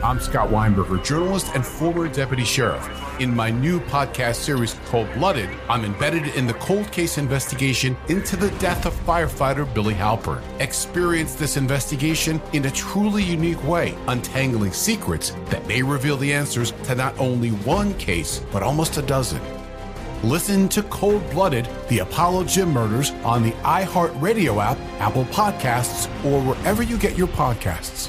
I'm Scott Weinberger, journalist and former deputy sheriff. In my new podcast series, Cold Blooded, I'm embedded in the cold case investigation into the death of firefighter Billy Halpern. Experience this investigation in a truly unique way, untangling secrets that may reveal the answers to not only one case, but almost a dozen. Listen to Cold Blooded, the Apollo Gym Murders on the iHeartRadio app, Apple Podcasts, or wherever you get your podcasts.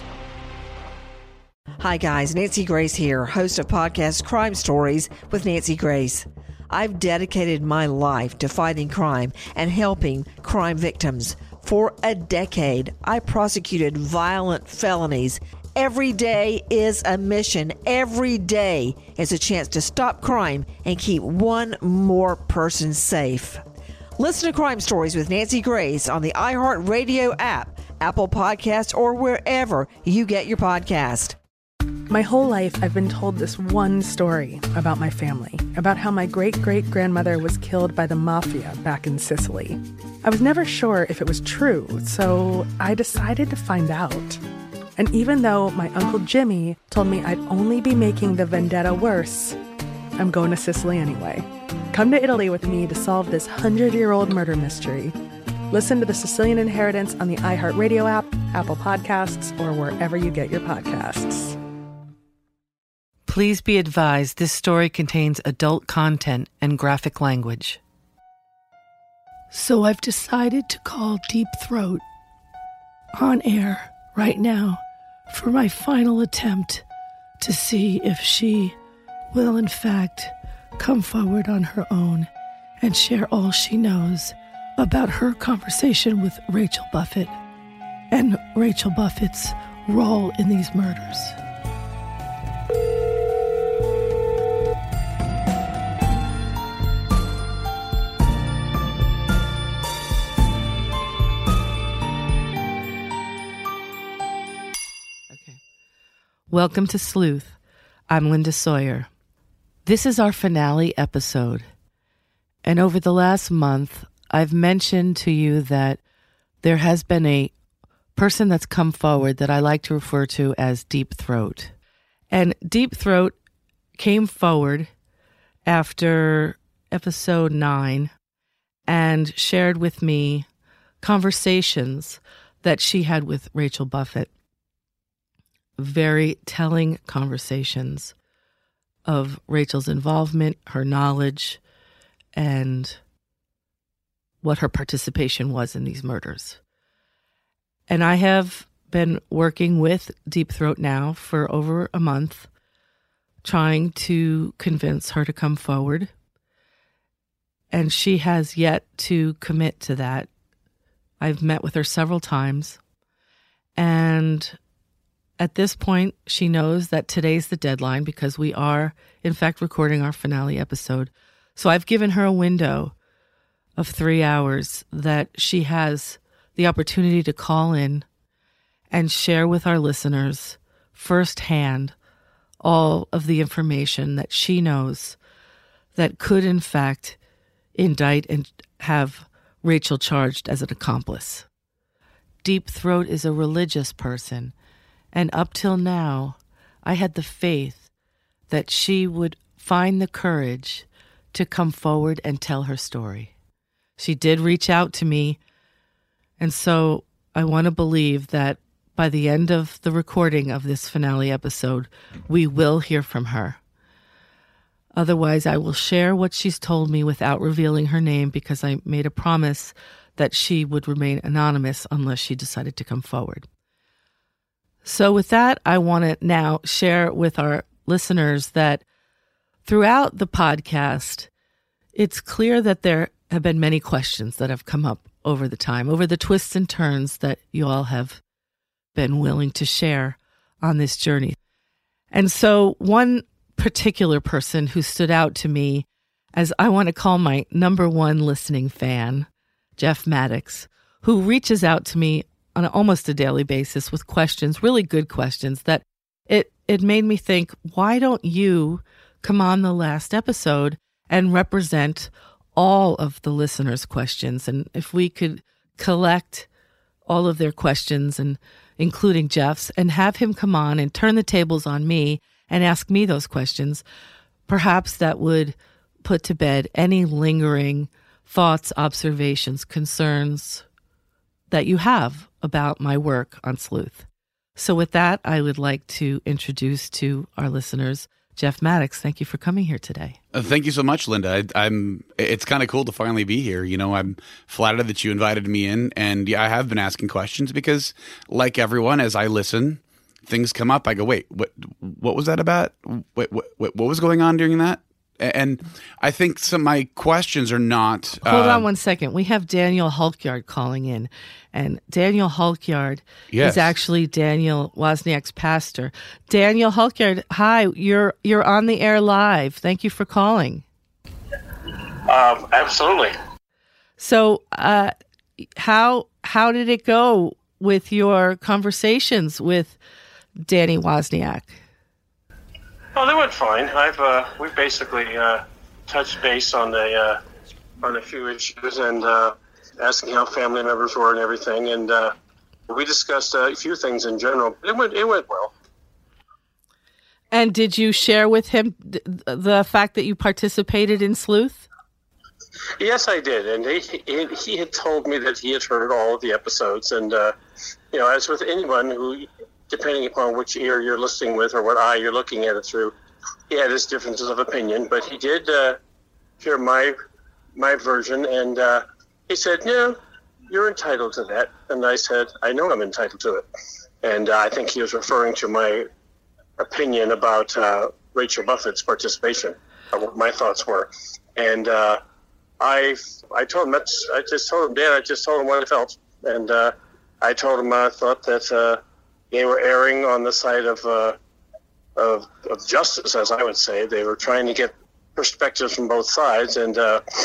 Hi guys, Nancy Grace here, host of podcast Crime Stories with Nancy Grace. I've dedicated my life to fighting crime and helping crime victims. For a decade, I prosecuted violent felonies. Every day is a mission. Every day is a chance to stop crime and keep one more person safe. Listen to Crime Stories with Nancy Grace on the iHeartRadio app, Apple Podcasts, or wherever you get your podcast. My whole life, I've been told this one story about my family, about how my great-great-grandmother was killed by the mafia back in Sicily. I was never sure if it was true, so I decided to find out. And even though my Uncle Jimmy told me I'd only be making the vendetta worse, I'm going to Sicily anyway. Come to Italy with me to solve this 100-year-old murder mystery. Listen to The Sicilian Inheritance on the iHeartRadio app, Apple Podcasts, or wherever you get your podcasts. Please be advised this story contains adult content and graphic language. So I've decided to call Deep Throat on air right now for my final attempt to see if she will in fact come forward on her own and share all she knows about her conversation with Rachel Buffett and Rachel Buffett's role in these murders. Welcome to Sleuth. I'm Linda Sawyer. This is our finale episode. And over the last month, I've mentioned to you that there has been a person that's come forward that I like to refer to as Deep Throat. And Deep Throat came forward after episode 9 and shared with me conversations that she had with Rachel Buffett. Very telling conversations of Rachel's involvement, her knowledge, and what her participation was in these murders. And I have been working with Deep Throat now for over a month, trying to convince her to come forward. And she has yet to commit to that. I've met with her several times, and at this point, she knows that today's the deadline because we are, in fact, recording our finale episode. So I've given her a window of 3 hours that she has the opportunity to call in and share with our listeners firsthand all of the information that she knows that could, in fact, indict and have Rachel charged as an accomplice. Deep Throat is a religious person. And up till now, I had the faith that she would find the courage to come forward and tell her story. She did reach out to me, and so I want to believe that by the end of the recording of this finale episode, we will hear from her. Otherwise, I will share what she's told me without revealing her name because I made a promise that she would remain anonymous unless she decided to come forward. So with that, I want to now share with our listeners that throughout the podcast, it's clear that there have been many questions that have come up over the time, over the twists and turns that you all have been willing to share on this journey. And so one particular person who stood out to me, as I want to call my number one listening fan, Jeff Maddox, who reaches out to me on almost a daily basis with questions, really good questions, that it made me think, why don't you come on the last episode and represent all of the listeners' questions? And if we could collect all of their questions, and including Jeff's, and have him come on and turn the tables on me and ask me those questions. Perhaps that would put to bed any lingering thoughts, observations, concerns that you have about my work on Sleuth. So with that, I would like to introduce to our listeners Jeff Maddox. Thank you for coming here today. Thank you so much, Linda. It's kind of cool to finally be here. I'm flattered that you invited me in, and I have been asking questions because, like everyone, as I listen, things come up. I go, wait, what was that about? What was going on during that? And I think some of my questions are not... Hold on one second. We have Daniel Hulkyard calling in. And Daniel Hulkyard is actually Daniel Wozniak's pastor. Daniel Hulkyard, hi. You're on the air live. Thank you for calling. Absolutely. So how did it go with your conversations with Danny Wozniak? Oh, they went fine. We basically touched base on a few issues and asking how family members were and everything, and we discussed a few things in general. It went well. And did you share with him the fact that you participated in Sleuth? Yes, I did, and he had told me that he had heard all of the episodes, and as with anyone who, depending upon which ear you're listening with or what eye you're looking at it through, he had his differences of opinion. But he did hear my version, and he said, "No, you're entitled to that." And I said, "I know I'm entitled to it." And I think he was referring to my opinion about Rachel Buffett's participation, what my thoughts were. And I told him, I just told him what I felt. And I told him I thought that they were erring on the side of justice, as I would say. They were trying to get perspectives from both sides, and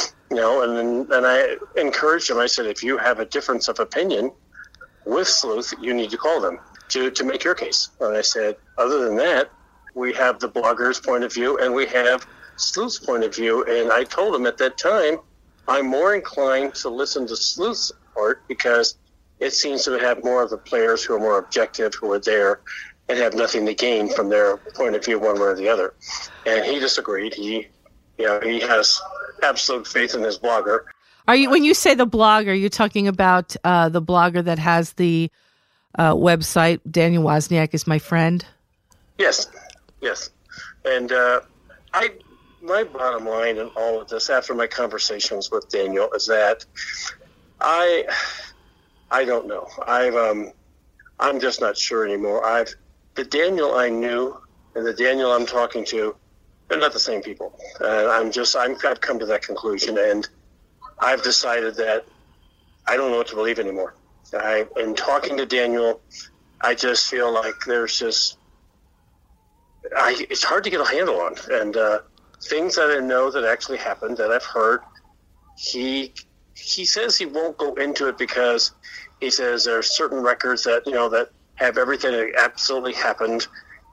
and I encouraged him. I said, if you have a difference of opinion with Sleuth, you need to call them to make your case. And I said, other than that, we have the blogger's point of view and we have Sleuth's point of view. And I told him at that time, I'm more inclined to listen to Sleuth's part because it seems to have more of the players who are more objective, who are there and have nothing to gain from their point of view one way or the other. And he disagreed. He has absolute faith in his blogger. When you say the blogger, you're talking about the blogger that has the website, Daniel Wozniak is my friend? Yes. And my bottom line in all of this, after my conversations with Daniel, is that I don't know. I'm just not sure anymore. The Daniel I knew and the Daniel I'm talking to, they're not the same people. I've come to that conclusion, and I've decided that I don't know what to believe anymore. In talking to Daniel, I just feel like it's hard to get a handle on. And things that I know that actually happened, that I've heard, he says he won't go into it because he says there are certain records that, that have everything that absolutely happened,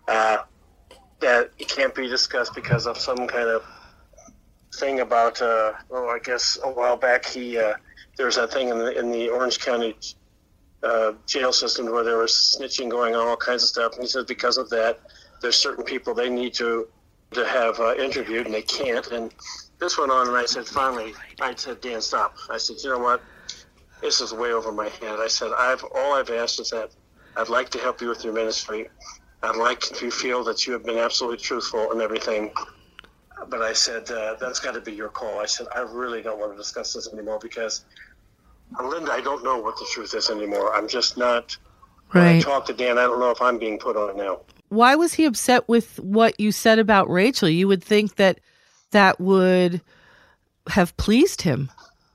that it can't be discussed because of some kind of thing about, I guess a while back there's that thing in the Orange County jail system where there was snitching going on, all kinds of stuff. And he says because of that, there's certain people they need to have interviewed and they can't. And this went on, and I said, Dan, stop. I said, you know what? This is way over my head. I said, all I've asked is that I'd like to help you with your ministry. I'd like to feel that you have been absolutely truthful and everything. But I said, that's got to be your call. I said, I really don't want to discuss this anymore because, Linda, I don't know what the truth is anymore. I'm just not. Right. When I talk to Dan, I don't know if I'm being put on now. Why was he upset with what you said about Rachel? You would think that would have pleased him.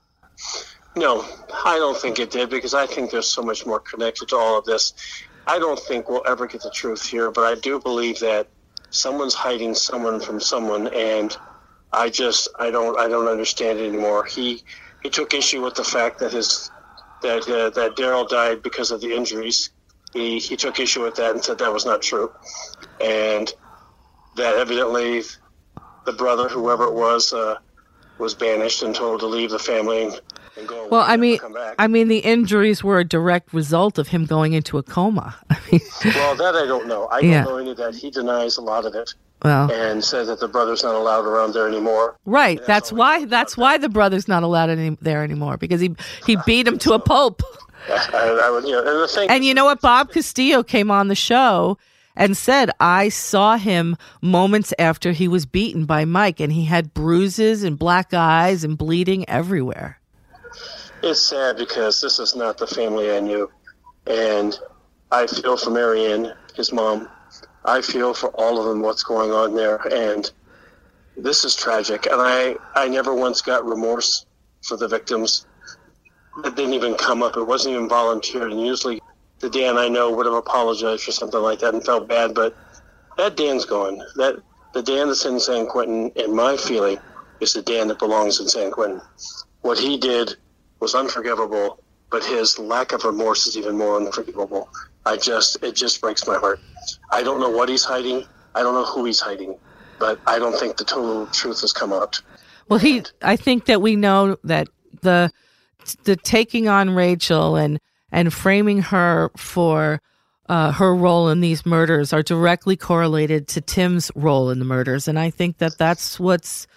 No, I don't think it did, because I think there's so much more connected to all of this. I don't think we'll ever get the truth here, but I do believe that someone's hiding someone from someone, and I don't understand it anymore. He took issue with the fact that that Daryl died because of the injuries. He took issue with that and said that was not true, and that evidently the brother, whoever it was banished and told to leave the family. and go away Well, and never come back. the injuries were a direct result of him going into a coma. Well, that I don't know. I don't know any of that. He denies a lot of it. Well, and says that the brother's not allowed around there anymore. Right. That's why the brother's not allowed there anymore, because he beat him to a pulp. I would, and the thing. And you know what? Bob Castillo came on the show and said, I saw him moments after he was beaten by Mike, and he had bruises and black eyes and bleeding everywhere. It's sad because this is not the family I knew. And I feel for Marianne, his mom. I feel for all of them what's going on there. And this is tragic. And I never once got remorse for the victims. It didn't even come up. It wasn't even volunteered. And usually the Dan I know would have apologized for something like that and felt bad. But that Dan's gone. The Dan that's in San Quentin, in my feeling, is the Dan that belongs in San Quentin. What he did was unforgivable, but his lack of remorse is even more unforgivable. It just breaks my heart. I don't know what he's hiding. I don't know who he's hiding, but I don't think the total truth has come out. Well, I think that we know that the taking on Rachel and framing her for her role in these murders are directly correlated to Tim's role in the murders, and I think that that's what's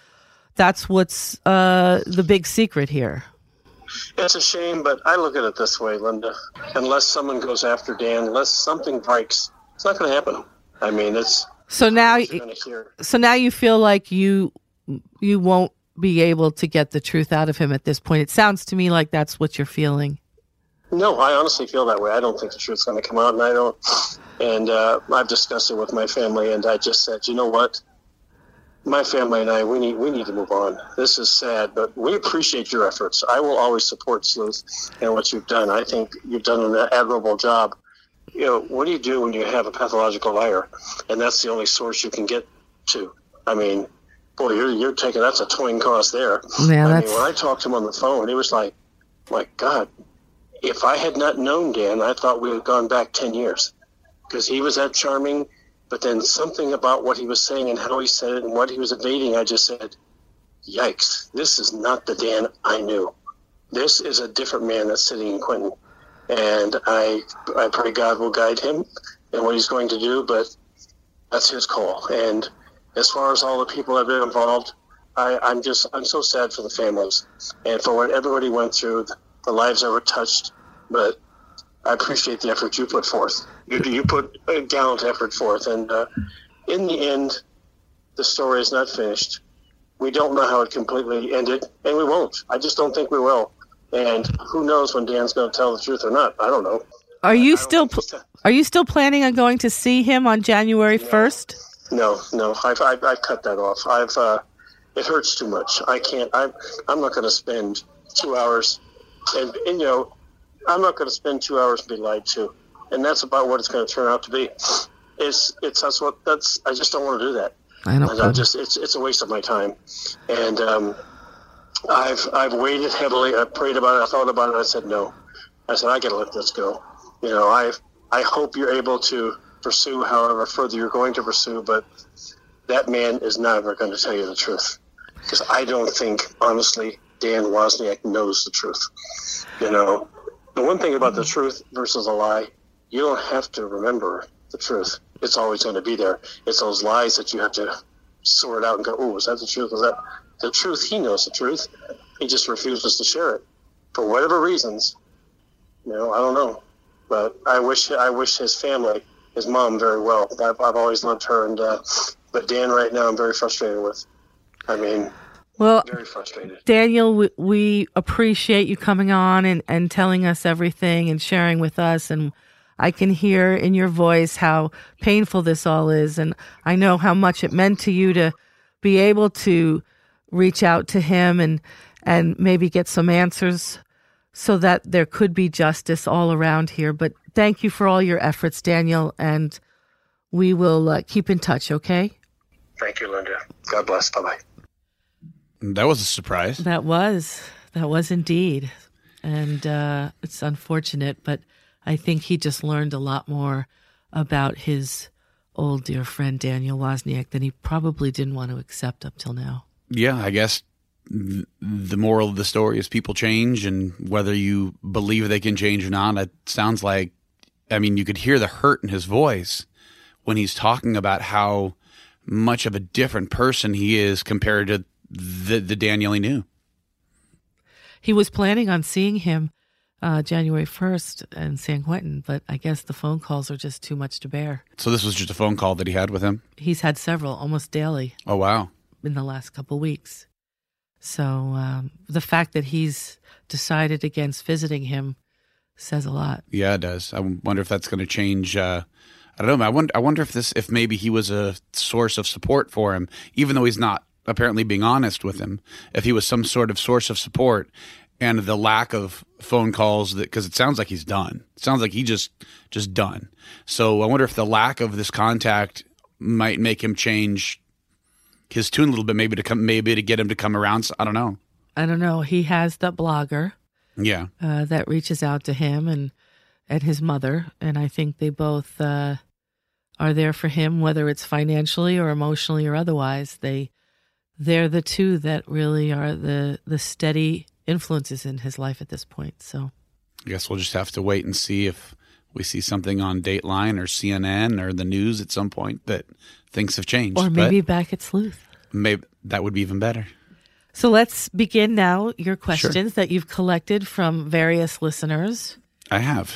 the big secret here. It's a shame, but I look at it this way, Linda. Unless someone goes after Dan, unless something breaks, it's not going to happen. I mean, it's... So now you feel like you won't be able to get the truth out of him at this point. It sounds to me like that's what you're feeling. No, I honestly feel that way. I don't think the truth's going to come out, and I don't. And I've discussed it with my family, and I just said, you know what? My family and I, we need to move on. This is sad, but we appreciate your efforts. I will always support Sleuth and what you've done. I think you've done an admirable job. You know, what do you do when you have a pathological liar, and that's the only source you can get to? I mean, boy, you're taking, that's a towing cost there. Yeah, I mean, when I talked to him on the phone, it was like, my God, if I had not known Dan, I thought we had gone back 10 years because he was that charming. But then something about what he was saying and how he said it and what he was evading, I just said, yikes, this is not the Dan I knew. This is a different man that's sitting in Quentin. And I pray God will guide him in what he's going to do, but that's his call. And as far as all the people that have been involved, I'm so sad for the families and for what everybody went through, the lives that were touched. But I appreciate the effort you put forth. You put a gallant effort forth, and in the end, the story is not finished. We don't know how it completely ended, and we won't. I just don't think we will. And who knows when Dan's going to tell the truth or not? I don't know. Are you still planning on going to see him on January 1st? No. I've cut that off. It hurts too much. I can't. I'm not going to spend 2 hours, and you know, I'm not going to spend 2 hours and be lied to. And that's about what it's going to turn out to be. I just don't want to do that. I know. It's a waste of my time. And I've waited heavily. I prayed about it. I thought about it. I said no. I said I got to let this go. You know, I hope you're able to pursue however further you're going to pursue, but that man is never going to tell you the truth, because I don't think, honestly, Dan Wozniak knows the truth. You know, the one thing about the truth versus a lie, you don't have to remember the truth. It's always going to be there. It's those lies that you have to sort out and go, oh, is that the truth? Is that the truth? He knows the truth. He just refuses to share it for whatever reasons. You know, I don't know. But I wish his family, his mom, very well. I've always loved her, and but Dan right now I'm very frustrated with. I mean, well, very frustrated. Daniel, we appreciate you coming on and telling us everything and sharing with us, and I can hear in your voice how painful this all is, and I know how much it meant to you to be able to reach out to him and maybe get some answers so that there could be justice all around here. But thank you for all your efforts, Daniel, and we will keep in touch, okay? Thank you, Linda. God bless. Bye-bye. That was a surprise. That was indeed. And it's unfortunate, but I think he just learned a lot more about his old dear friend Daniel Wozniak than he probably didn't want to accept up till now. Yeah, I guess the moral of the story is people change, and whether you believe they can change or not, it sounds like, I mean, you could hear the hurt in his voice when he's talking about how much of a different person he is compared to the Daniel he knew. He was planning on seeing him January 1st in San Quentin, but I guess the phone calls are just too much to bear. So this was just a phone call that he had with him? He's had several, almost daily. Oh, wow. In the last couple of weeks. So the fact that he's decided against visiting him says a lot. Yeah, it does. I wonder if that's going to change. I don't know. I wonder if maybe he was a source of support for him, even though he's not apparently being honest with him. If he was some sort of source of support, and the lack of phone calls, because it sounds like he's done. It sounds like he just done. So I wonder if the lack of this contact might make him change his tune a little bit, maybe to get him to come around. So I don't know. He has that blogger. Yeah. That reaches out to him and his mother, and I think they both are there for him, whether it's financially or emotionally or otherwise. They're the two that really are the steady influences in his life at this point. So I guess we'll just have to wait and see if we see something on Dateline or CNN or the news at some point that things have changed. Or maybe back at Sleuth. Maybe that would be even better. So let's begin now. Your questions that you've collected from various listeners. I have.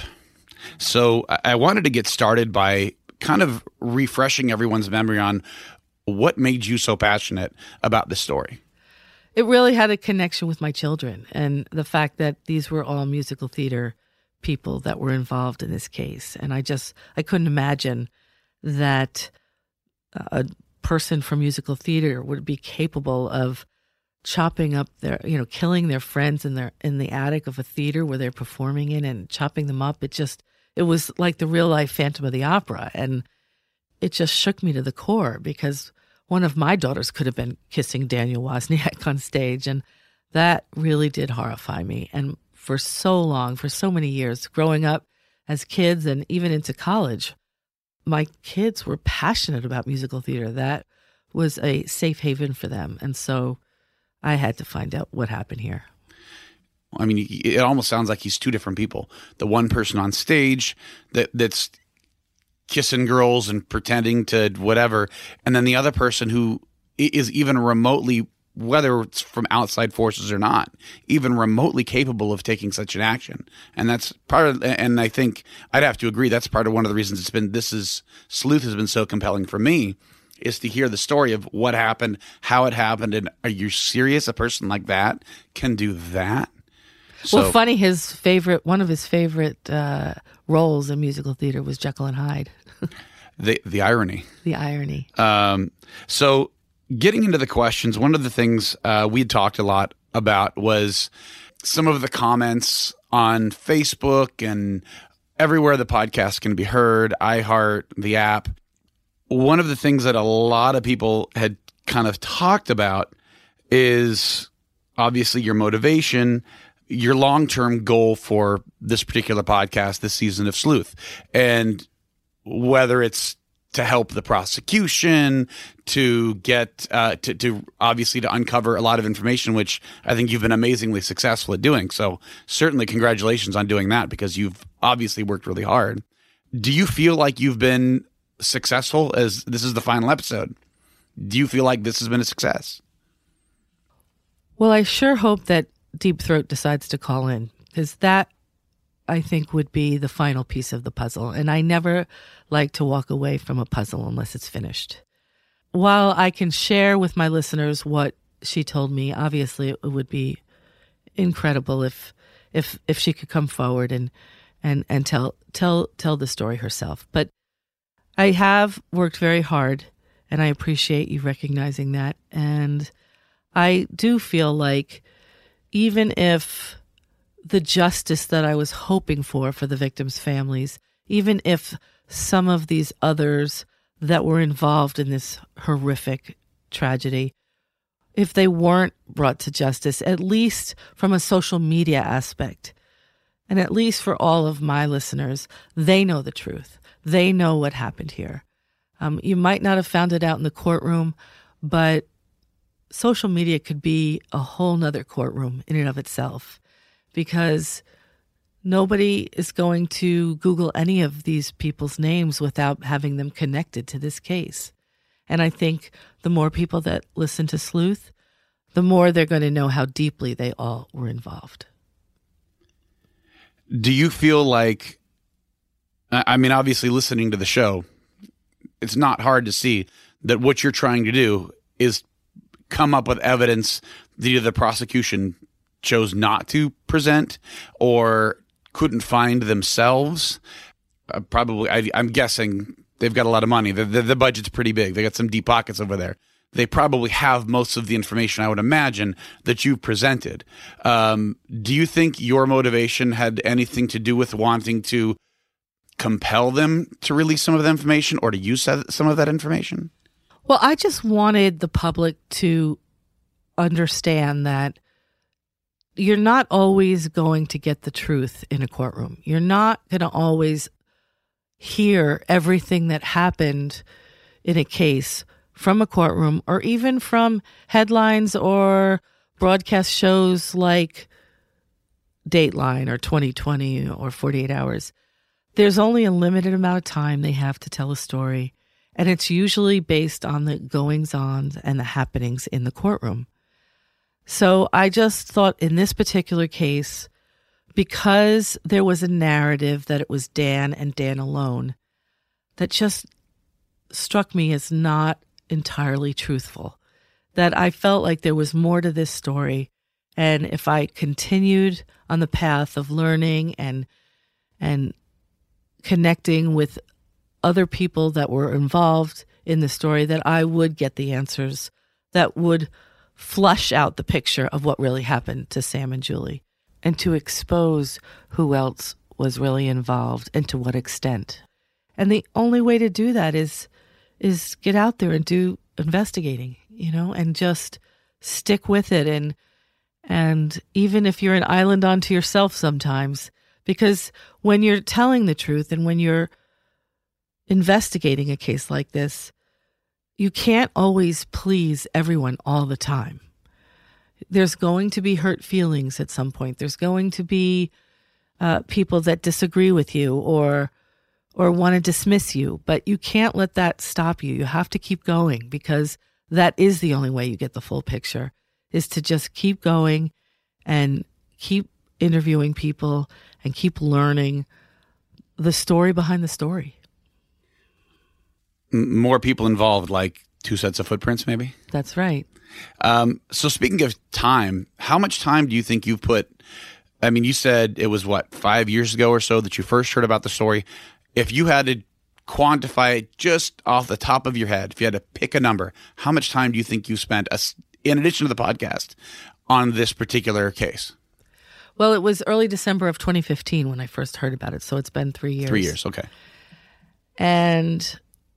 So I wanted to get started by kind of refreshing everyone's memory on what made you so passionate about this story. It really had a connection with my children and the fact that these were all musical theater people that were involved in this case. And I couldn't imagine that a person from musical theater would be capable of chopping up killing their friends in the attic of a theater where they're performing in and chopping them up. It was like the real life Phantom of the Opera. And it just shook me to the core because one of my daughters could have been kissing Daniel Wozniak on stage. And that really did horrify me. And for so long, for so many years, growing up as kids and even into college, my kids were passionate about musical theater. That was a safe haven for them. And so I had to find out what happened here. I mean, it almost sounds like he's two different people. The one person on stage that's kissing girls and pretending to whatever, and then the other person who is even remotely, whether it's from outside forces or not, even remotely capable of taking such an action. And that's part of, and I think I'd have to agree, that's part of one of the reasons Sleuth has been so compelling for me, is to hear the story of what happened, how it happened, and are you serious? A person like that can do that? Well, funny, one of his favorite roles in musical theater was Jekyll and Hyde. The irony. The irony. So getting into the questions, one of the things we had talked a lot about was some of the comments on Facebook and everywhere the podcast can be heard, iHeart, the app. One of the things that a lot of people had kind of talked about is obviously your motivation, your long-term goal for this particular podcast, this season of Sleuth, and whether it's to help the prosecution, to get to obviously to uncover a lot of information, which I think you've been amazingly successful at doing. So certainly congratulations on doing that, because you've obviously worked really hard. Do you feel like you've been successful, as this is the final episode? Do you feel like this has been a success? Well, I sure hope that Deep Throat decides to call in, because that, I think, would be the final piece of the puzzle. And I never like to walk away from a puzzle unless it's finished. While I can share with my listeners what she told me, obviously it would be incredible if she could come forward and tell the story herself. But I have worked very hard, and I appreciate you recognizing that. And I do feel like even if the justice that I was hoping for the victims' families, even if some of these others that were involved in this horrific tragedy, if they weren't brought to justice, at least from a social media aspect, and at least for all of my listeners, they know the truth. They know what happened here. You might not have found it out in the courtroom, but social media could be a whole nother courtroom in and of itself, because nobody is going to Google any of these people's names without having them connected to this case. And I think the more people that listen to Sleuth, the more they're going to know how deeply they all were involved. Do you feel like, I mean, obviously listening to the show, it's not hard to see that what you're trying to do is come up with evidence that either the prosecution chose not to present or couldn't find themselves. I'm guessing they've got a lot of money. The budget's pretty big. They got some deep pockets over there. They probably have most of the information, I would imagine, that you've presented. Do you think your motivation had anything to do with wanting to compel them to release some of the information or to use some of that information? Well, I just wanted the public to understand that you're not always going to get the truth in a courtroom. You're not going to always hear everything that happened in a case from a courtroom, or even from headlines or broadcast shows like Dateline or 2020 or 48 Hours. There's only a limited amount of time they have to tell a story, and it's usually based on the goings-on and the happenings in the courtroom. So I just thought in this particular case, because there was a narrative that it was Dan and Dan alone, that just struck me as not entirely truthful, that I felt like there was more to this story. And if I continued on the path of learning and connecting with other people that were involved in the story, that I would get the answers that would flush out the picture of what really happened to Sam and Julie, and to expose who else was really involved and to what extent. And the only way to do that is get out there and do investigating, and just stick with it. And even if you're an island unto yourself sometimes, because when you're telling the truth and when you're investigating a case like this, you can't always please everyone all the time. There's going to be hurt feelings at some point. There's going to be people that disagree with you or want to dismiss you, but you can't let that stop you. You have to keep going, because that is the only way you get the full picture, is to just keep going and keep interviewing people and keep learning the story behind the story. More people involved, like 2 sets of footprints, maybe? That's right. So speaking of time, how much time do you think you've put? I mean, you said it was 5 years ago or so that you first heard about the story. If you had to quantify it just off the top of your head, if you had to pick a number, how much time do you think you spent, in addition to the podcast, on this particular case? Well, it was early December of 2015 when I first heard about it, so it's been 3 years. 3 years, okay. And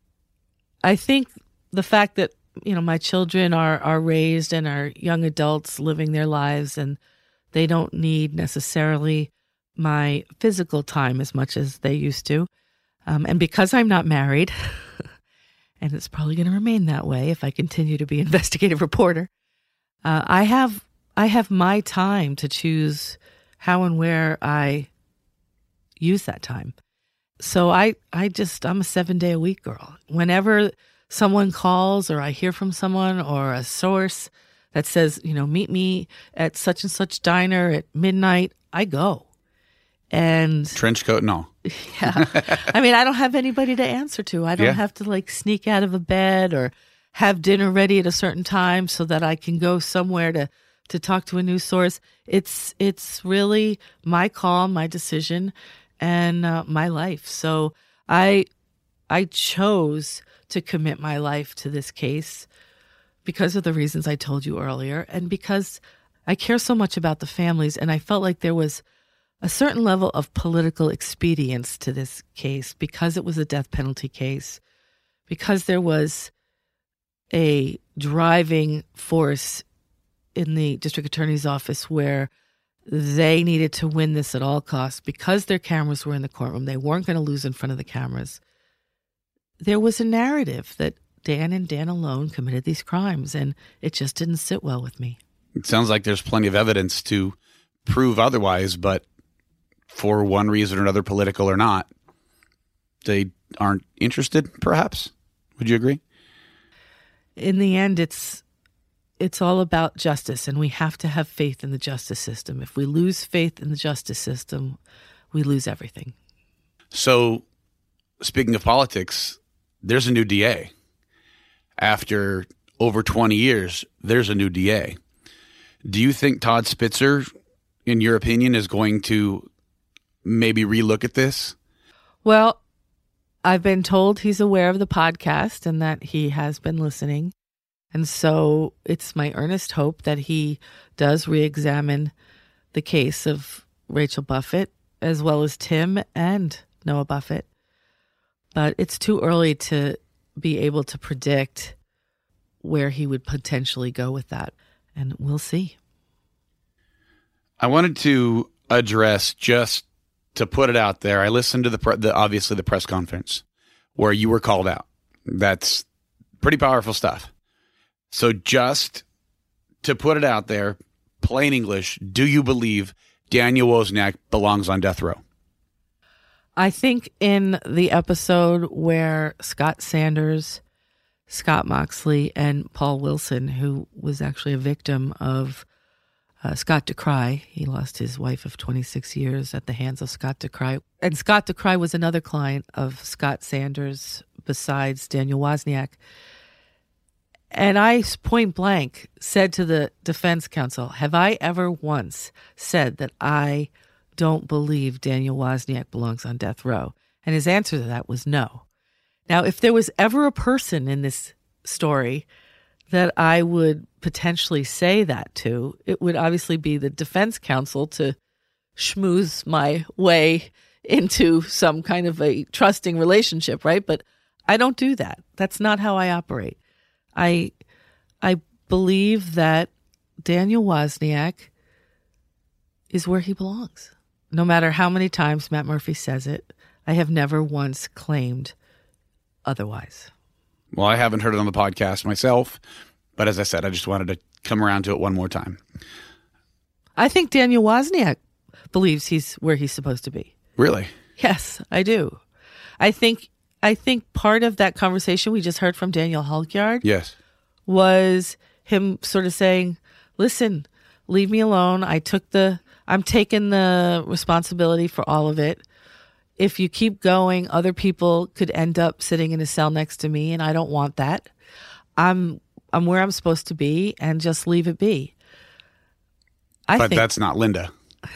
I think the fact that, my children are raised and are young adults living their lives, and they don't need necessarily my physical time as much as they used to. And because I'm not married, and it's probably going to remain that way if I continue to be investigative reporter, I have my time to choose how and where I use that time. So I'm a 7-day-a-week girl. Whenever someone calls or I hear from someone or a source that says, meet me at such and such diner at midnight, I go. And trench coat and all. Yeah. I mean, I don't have anybody to answer to. I don't have to sneak out of a bed or have dinner ready at a certain time so that I can go somewhere to talk to a news source. It's really my call, my decision, and my life. So I chose to commit my life to this case because of the reasons I told you earlier, and because I care so much about the families, and I felt like there was a certain level of political expedience to this case because it was a death penalty case, because there was a driving force in the district attorney's office where they needed to win this at all costs because their cameras were in the courtroom. They weren't going to lose in front of the cameras. There was a narrative that Dan and Dan alone committed these crimes, and it just didn't sit well with me. It sounds like there's plenty of evidence to prove otherwise, but for one reason or another, political or not, they aren't interested, perhaps. Would you agree? In the end, it's all about justice, and we have to have faith in the justice system. If we lose faith in the justice system, we lose everything. So, speaking of politics, there's a new DA. After over 20 years, there's a new DA. Do you think Todd Spitzer, in your opinion, is going to maybe relook at this? Well, I've been told he's aware of the podcast and that he has been listening. And so it's my earnest hope that he does re-examine the case of Rachel Buffett, as well as Tim and Noah Buffett. But it's too early to be able to predict where he would potentially go with that. And we'll see. I wanted to address, just to put it out there, I listened to obviously the press conference where you were called out. That's pretty powerful stuff. So just to put it out there, plain English, do you believe Daniel Wozniak belongs on death row? I think in the episode where Scott Sanders, Scott Moxley, and Paul Wilson, who was actually a victim of Scott DeCry, he lost his wife of 26 years at the hands of Scott DeCry. And Scott DeCry was another client of Scott Sanders besides Daniel Wozniak. And I point blank said to the defense counsel, have I ever once said that I don't believe Daniel Wozniak belongs on death row? And his answer to that was no. Now, if there was ever a person in this story that I would potentially say that to, it would obviously be the defense counsel to schmooze my way into some kind of a trusting relationship, right? But I don't do that. That's not how I operate. I believe that Daniel Wozniak is where he belongs. No matter how many times Matt Murphy says it, I have never once claimed otherwise. Well, I haven't heard it on the podcast myself, but as I said, I just wanted to come around to it one more time. I think Daniel Wozniak believes he's where he's supposed to be. Really? Yes, I do. I think part of that conversation we just heard from Daniel Halkyard was him sort of saying, listen, leave me alone. I'm taking the responsibility for all of it. If you keep going, other people could end up sitting in a cell next to me, and I don't want that. I'm where I'm supposed to be, and just leave it be. But that's not Linda.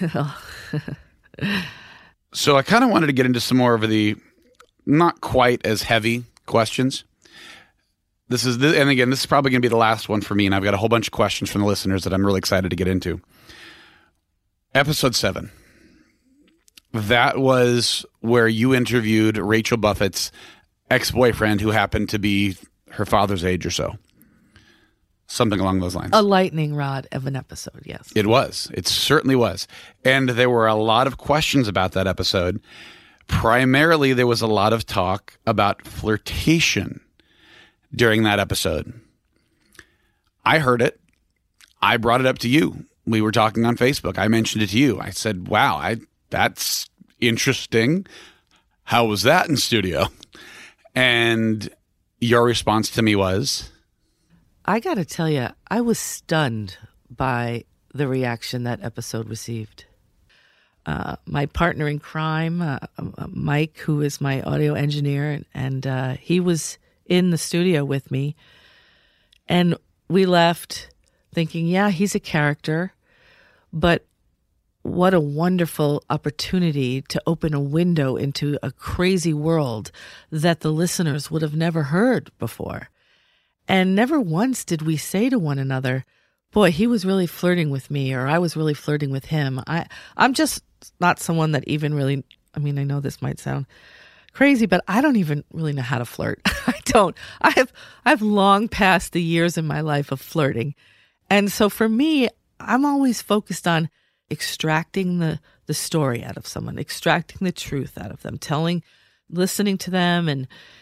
So I kind of wanted to get into some more of the not quite as heavy questions. And again, this is probably going to be the last one for me, and I've got a whole bunch of questions from the listeners that I'm really excited to get into. Episode 7. That was where you interviewed Rachel Buffett's ex-boyfriend, who happened to be her father's age or so. Something along those lines. A lightning rod of an episode, yes. It was. It certainly was. And there were a lot of questions about that episode. Primarily, there was a lot of talk about flirtation during that episode. I heard it. I brought it up to you. We were talking on Facebook. I mentioned it to you. I said, wow, that's interesting. How was that in studio? And your response to me was? I got to tell you, I was stunned by the reaction that episode received. My partner in crime, Mike, who is my audio engineer, and he was in the studio with me. And we left thinking, yeah, he's a character, but what a wonderful opportunity to open a window into a crazy world that the listeners would have never heard before. And never once did we say to one another, boy, he was really flirting with me, or I was really flirting with him. I'm just not someone that even really, I mean, I know this might sound crazy, but I don't even really know how to flirt. I don't. I've long passed the years in my life of flirting. And so for me, I'm always focused on extracting the story out of someone, extracting the truth out of them, listening to them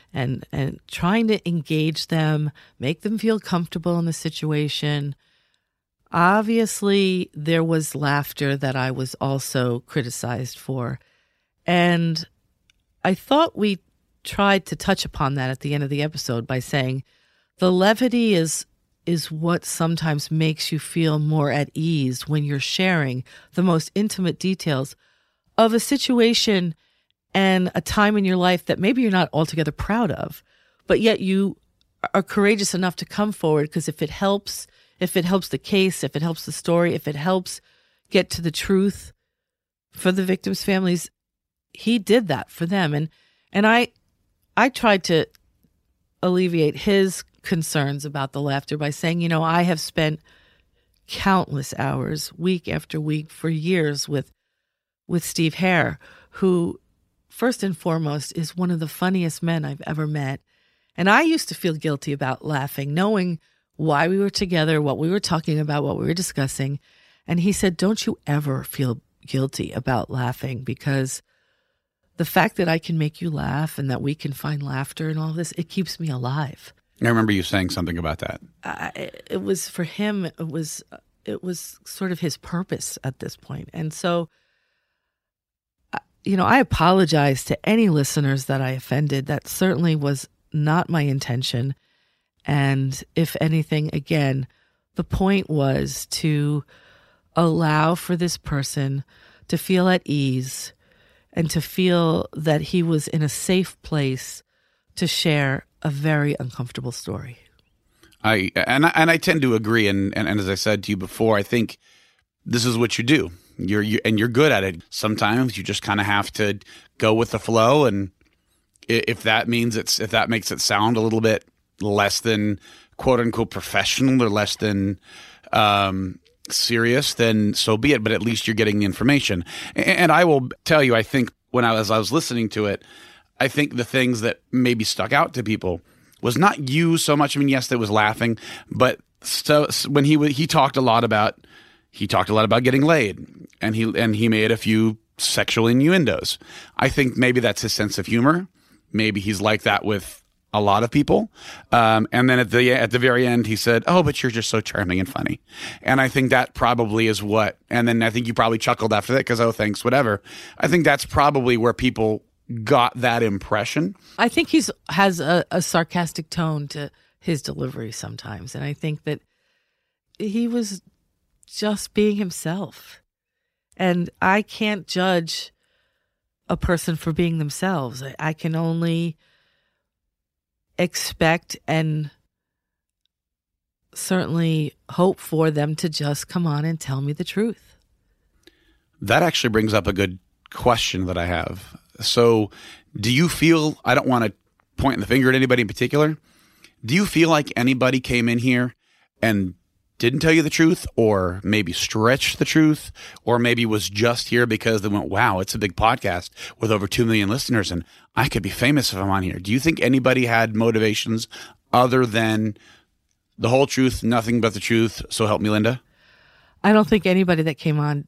and trying to engage them, make them feel comfortable in the situation. Obviously, there was laughter that I was also criticized for. And I thought we tried to touch upon that at the end of the episode by saying the levity is what sometimes makes you feel more at ease when you're sharing the most intimate details of a situation and a time in your life that maybe you're not altogether proud of, but yet you are courageous enough to come forward because if it helps the case, if it helps the story, if it helps get to the truth for the victims' families, he did that for them. And I tried to alleviate his concerns about the laughter by saying, I have spent countless hours, week after week, for years with Steve Hare, who, first and foremost, is one of the funniest men I've ever met. And I used to feel guilty about laughing, knowing why we were together, what we were talking about, what we were discussing. And he said, don't you ever feel guilty about laughing, because the fact that I can make you laugh and that we can find laughter in all this, it keeps me alive. I remember you saying something about that. It was for him, it was sort of his purpose at this point. And so, I apologize to any listeners that I offended. That certainly was not my intention. And if anything, again, the point was to allow for this person to feel at ease and to feel that he was in a safe place to share a very uncomfortable story. I tend to agree, and as I said to you before, I think this is what you do. You're good at it. Sometimes you just kind of have to go with the flow, and if that makes it sound a little bit less than quote unquote professional or less than serious, then so be it. But at least you're getting the information. And I will tell you, I think as I was listening to it, I think the things that maybe stuck out to people was not you so much. I mean, yes, there was laughing, but when he talked a lot about getting laid, and he made a few sexual innuendos. I think maybe that's his sense of humor. Maybe he's like that with a lot of people. And then at the very end, he said, "Oh, but you're just so charming and funny." And I think that probably is what. And then I think you probably chuckled after that because, oh, thanks, whatever. I think that's probably where people got that impression. I think he has a sarcastic tone to his delivery sometimes, and I think that he was just being himself. And I can't judge a person for being themselves. I can only expect and certainly hope for them to just come on and tell me the truth. That actually brings up a good question that I have. So do you feel, I don't want to point the finger at anybody in particular, do you feel like anybody came in here and didn't tell you the truth, or maybe stretched the truth, or maybe was just here because they went, wow, it's a big podcast with over 2 million listeners and I could be famous if I'm on here? Do you think anybody had motivations other than the whole truth, nothing but the truth, so help me, Linda? I don't think anybody that came on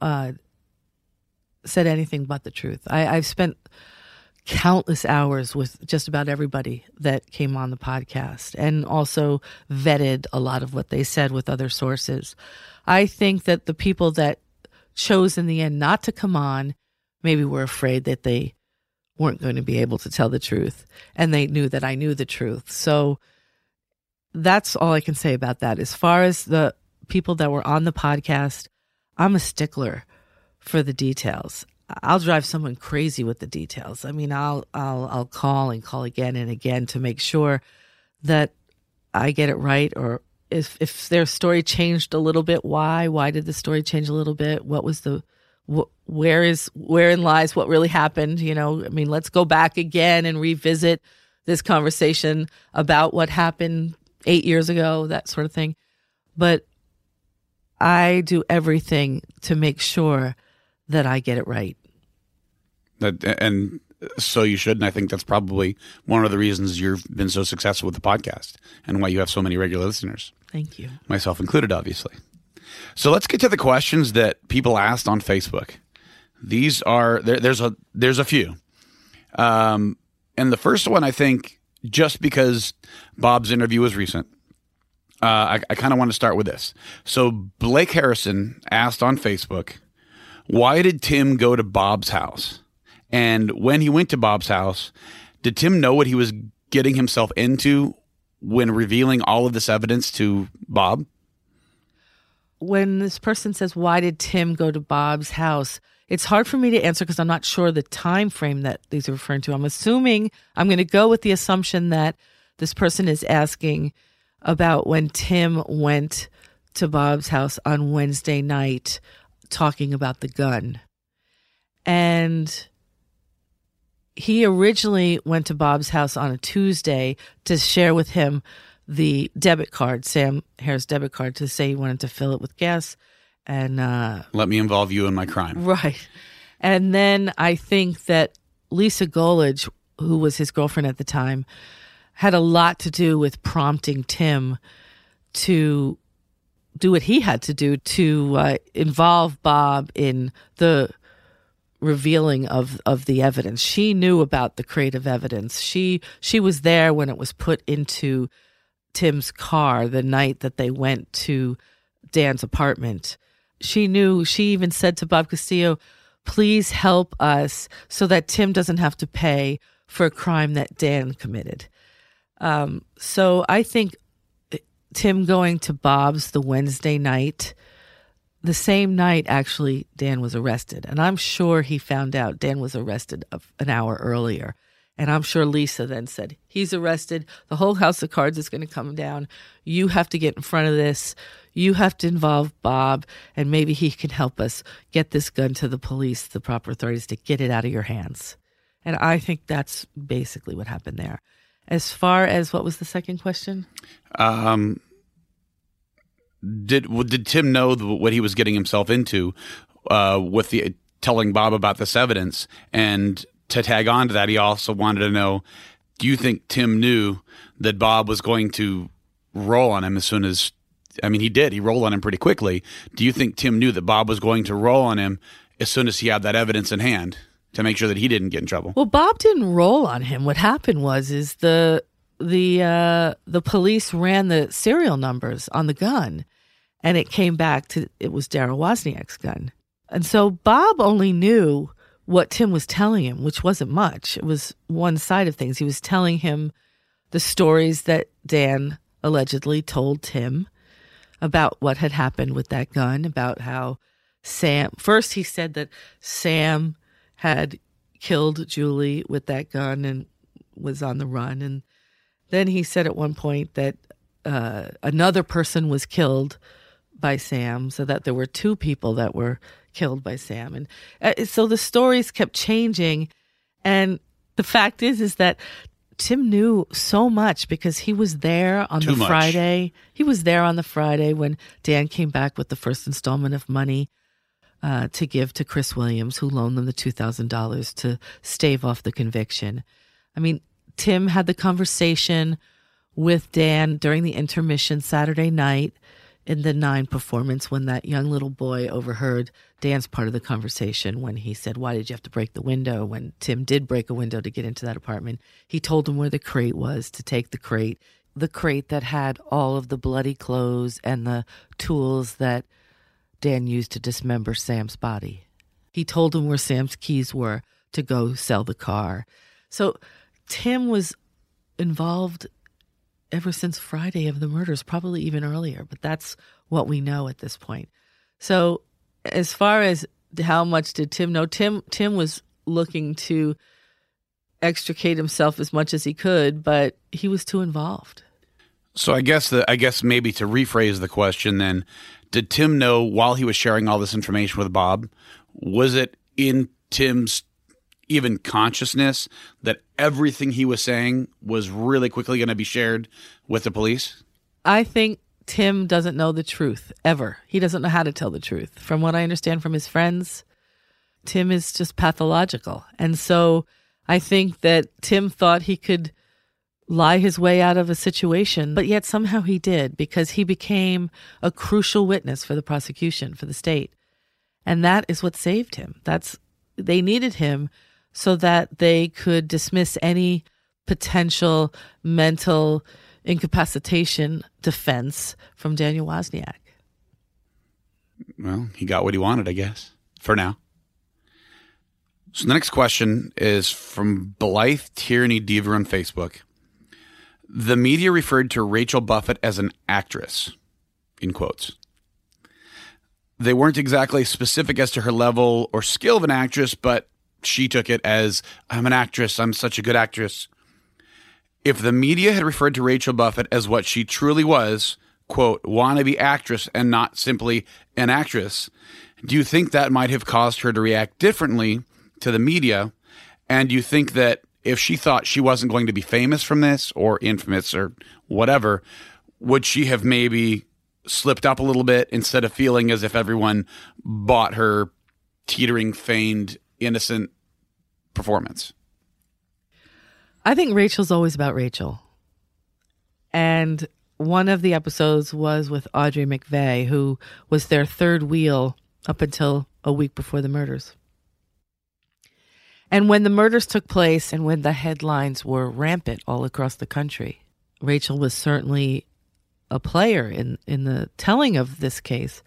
said anything but the truth. I've spent countless hours with just about everybody that came on the podcast, and also vetted a lot of what they said with other sources. I think that the people that chose in the end not to come on maybe were afraid that they weren't going to be able to tell the truth, and they knew that I knew the truth. So that's all I can say about that. As far as the people that were on the podcast, I'm a stickler for the details. I'll drive someone crazy with the details. I mean, I'll call and call again and again to make sure that I get it right, or if their story changed a little bit, why did the story change a little bit? What was wherein lies what really happened? I mean, let's go back again and revisit this conversation about what happened 8 years ago, that sort of thing. But I do everything to make sure that I get it right. And so you should. And I think that's probably one of the reasons you've been so successful with the podcast and why you have so many regular listeners. Thank you. Myself included, obviously. So let's get to the questions that people asked on Facebook. These are, there's a few. And And the first one, I think, just because Bob's interview was recent, I kind of want to start with this. So Blake Harrison asked on Facebook, why did Tim go to Bob's house? And when he went to Bob's house, did Tim know what he was getting himself into when revealing all of this evidence to Bob? When this person says, why did Tim go to Bob's house? It's hard for me to answer because I'm not sure the time frame that these are referring to. I'm going to go with the assumption that this person is asking about when Tim went to Bob's house on Wednesday night talking about the gun. And he originally went to Bob's house on a Tuesday to share with him the debit card, Sam Hare's debit card, to say he wanted to fill it with gas. And let me involve you in my crime. Right. And then I think that Lisa Golage, who was his girlfriend at the time, had a lot to do with prompting Tim to do what he had to do to involve Bob in the revealing of the evidence. She knew about the crate of evidence. She was there when it was put into Tim's car the night that they went to Dan's apartment. She knew. She even said to Bob Castillo, please help us so that Tim doesn't have to pay for a crime that Dan committed. So I think Tim going to Bob's the Wednesday night, the same night, actually, Dan was arrested. And I'm sure he found out Dan was arrested an hour earlier. And I'm sure Lisa then said, he's arrested. The whole house of cards is going to come down. You have to get in front of this. You have to involve Bob, and maybe he can help us get this gun to the police, the proper authorities, to get it out of your hands. And I think that's basically what happened there. As far as what was the second question? Did Tim know what he was getting himself into with the telling Bob about this evidence? And to tag on to that, he also wanted to know, do you think Tim knew that Bob was going to roll on him as soon as, I mean, he did. He rolled on him pretty quickly. Do you think Tim knew that Bob was going to roll on him as soon as he had that evidence in hand to make sure that he didn't get in trouble? Well, Bob didn't roll on him. What happened was the police ran the serial numbers on the gun, and it came back to, it was Darryl Wozniak's gun. And so Bob only knew what Tim was telling him, which wasn't much. It was one side of things. He was telling him the stories that Dan allegedly told Tim about what had happened with that gun, about how first he said that Sam had killed Julie with that gun and was on the run. And then he said at one point that another person was killed by Sam, so that there were two people that were killed by Sam. And so the stories kept changing. And the fact is that Tim knew so much because he was there on the Friday. He was there on the Friday when Dan came back with the first installment of money to give to Chris Williams, who loaned them the $2,000 to stave off the conviction. I mean, Tim had the conversation with Dan during the intermission Saturday night in the 9 performance when that young little boy overheard Dan's part of the conversation when he said, why did you have to break the window? When Tim did break a window to get into that apartment, he told him where the crate was, to take the crate that had all of the bloody clothes and the tools that Dan used to dismember Sam's body. He told him where Sam's keys were to go sell the car. So Tim was involved ever since Friday of the murders, probably even earlier, but that's what we know at this point. So as far as how much did Tim know, Tim was looking to extricate himself as much as he could, but he was too involved. So I guess maybe to rephrase the question then, did Tim know while he was sharing all this information with Bob, was it in Tim's even consciousness that everything he was saying was really quickly going to be shared with the police? I think Tim doesn't know the truth, ever. He doesn't know how to tell the truth. From what I understand from his friends, Tim is just pathological. And so I think that Tim thought he could lie his way out of a situation, but yet somehow he did, because he became a crucial witness for the prosecution, for the state. And that is what saved him. They needed him so that they could dismiss any potential mental incapacitation defense from Daniel Wozniak. Well, he got what he wanted, I guess, for now. So the next question is from Blythe Tyranny Diva on Facebook. The media referred to Rachel Buffett as an actress, in quotes. They weren't exactly specific as to her level or skill of an actress, but she took it as, I'm an actress, I'm such a good actress. If the media had referred to Rachel Buffett as what she truly was, quote, wannabe actress and not simply an actress, do you think that might have caused her to react differently to the media? And do you think that if she thought she wasn't going to be famous from this or infamous or whatever, would she have maybe slipped up a little bit instead of feeling as if everyone bought her teetering, feigned, innocent performance? I think Rachel's always about Rachel. And one of the episodes was with Audrey McVeigh, who was their third wheel up until a week before the murders. And when the murders took place and when the headlines were rampant all across the country, Rachel was certainly a player in the telling of this case.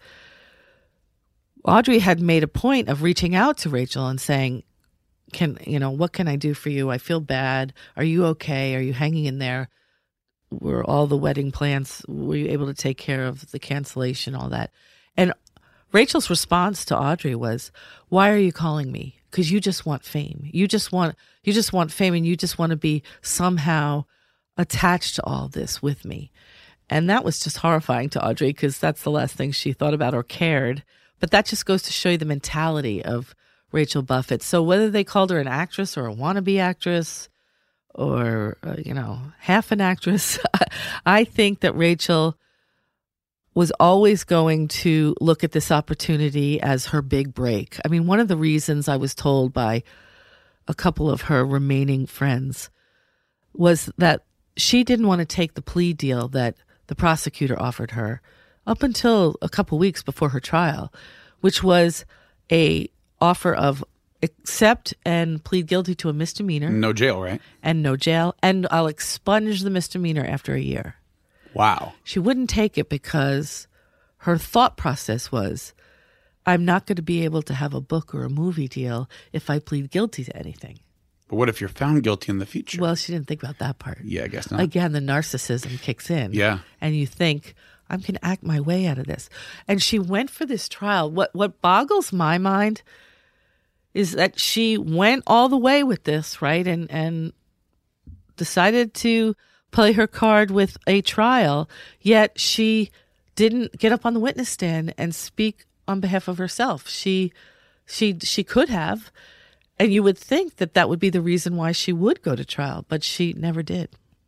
Audrey had made a point of reaching out to Rachel and saying, what can I do for you? I feel bad. Are you okay? Are you hanging in there? Were all the wedding plans, were you able to take care of the cancellation, all that? And Rachel's response to Audrey was, why are you calling me? Because you just want fame. You just want fame, and you just want to be somehow attached to all this with me. And that was just horrifying to Audrey, because that's the last thing she thought about or cared. But that just goes to show you the mentality of Rachel Buffett. So whether they called her an actress or a wannabe actress or, half an actress, I think that Rachel was always going to look at this opportunity as her big break. I mean, one of the reasons I was told by a couple of her remaining friends was that she didn't want to take the plea deal that the prosecutor offered her up until a couple weeks before her trial, which was a offer of accept and plead guilty to a misdemeanor. No jail, right? And no jail. And I'll expunge the misdemeanor after a year. Wow. She wouldn't take it because her thought process was, I'm not going to be able to have a book or a movie deal if I plead guilty to anything. But what if you're found guilty in the future? Well, she didn't think about that part. Yeah, I guess not. Again, the narcissism kicks in. Yeah. And you think, I'm going to act my way out of this. And she went for this trial. What boggles my mind is that she went all the way with this, right? And decided to play her card with a trial, yet she didn't get up on the witness stand and speak on behalf of herself. She could have, and you would think that that would be the reason why she would go to trial, but she never did.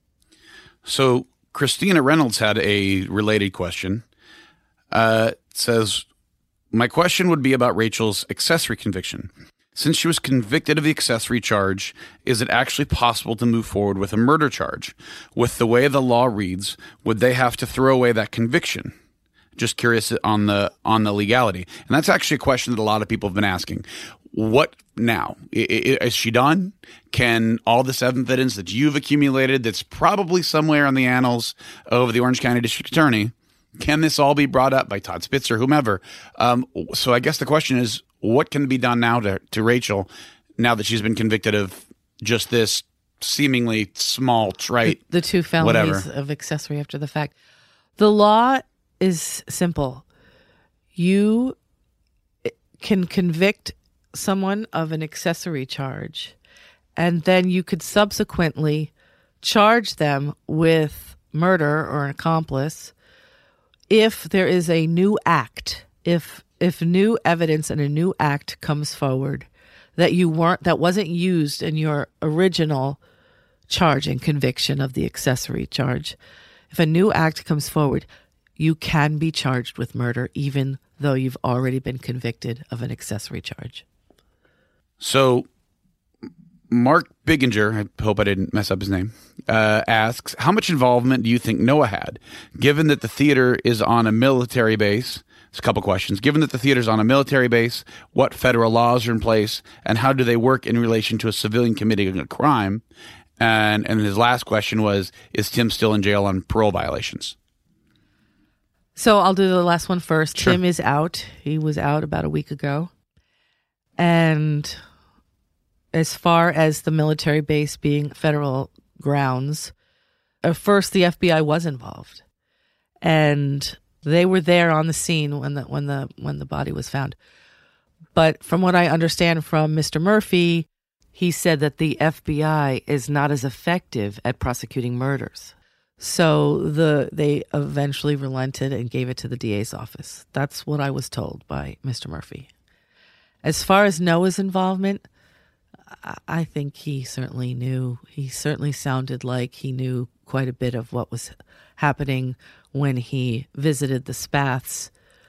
So Christina Reynolds had a related question. It says, my question would be about Rachel's accessory conviction. Since she was convicted of the accessory charge, is it actually possible to move forward with a murder charge? With the way the law reads, would they have to throw away that conviction? Just curious on the legality. And that's actually a question that a lot of people have been asking. What now? Is she done? Can all this evidence that you've accumulated that's probably somewhere on the annals of the Orange County District Attorney, can this all be brought up by Todd Spitz or whomever? So I guess the question is, what can be done now to Rachel now that she's been convicted of just this seemingly small, trite, the two felonies of accessory after the fact? The law is simple. You can convict someone of an accessory charge, and then you could subsequently charge them with murder or an accomplice if there is a new act, if new evidence and a new act comes forward that wasn't used in your original charge and conviction of the accessory charge. If a new act comes forward, you can be charged with murder even though you've already been convicted of an accessory charge. So Mark Bigginger, I hope I didn't mess up his name, asks, how much involvement do you think Noah had, given that the theater is on a military base, It's a couple questions. Given that the theater's on a military base, what federal laws are in place, and how do they work in relation to a civilian committing a crime? And his last question was, is Tim still in jail on parole violations? So I'll do the last one first. Sure. Tim is out. He was out about a week ago. And as far as the military base being federal grounds, at first the FBI was involved. And they were there on the scene when the body was found. But from what I understand from Mr. Murphy, he said that the FBI is not as effective at prosecuting murders. So they eventually relented and gave it to the DA's office. That's what I was told by Mr. Murphy. As far as Noah's involvement, I think he certainly knew. He certainly sounded like he knew quite a bit of what was happening when he visited the Spaths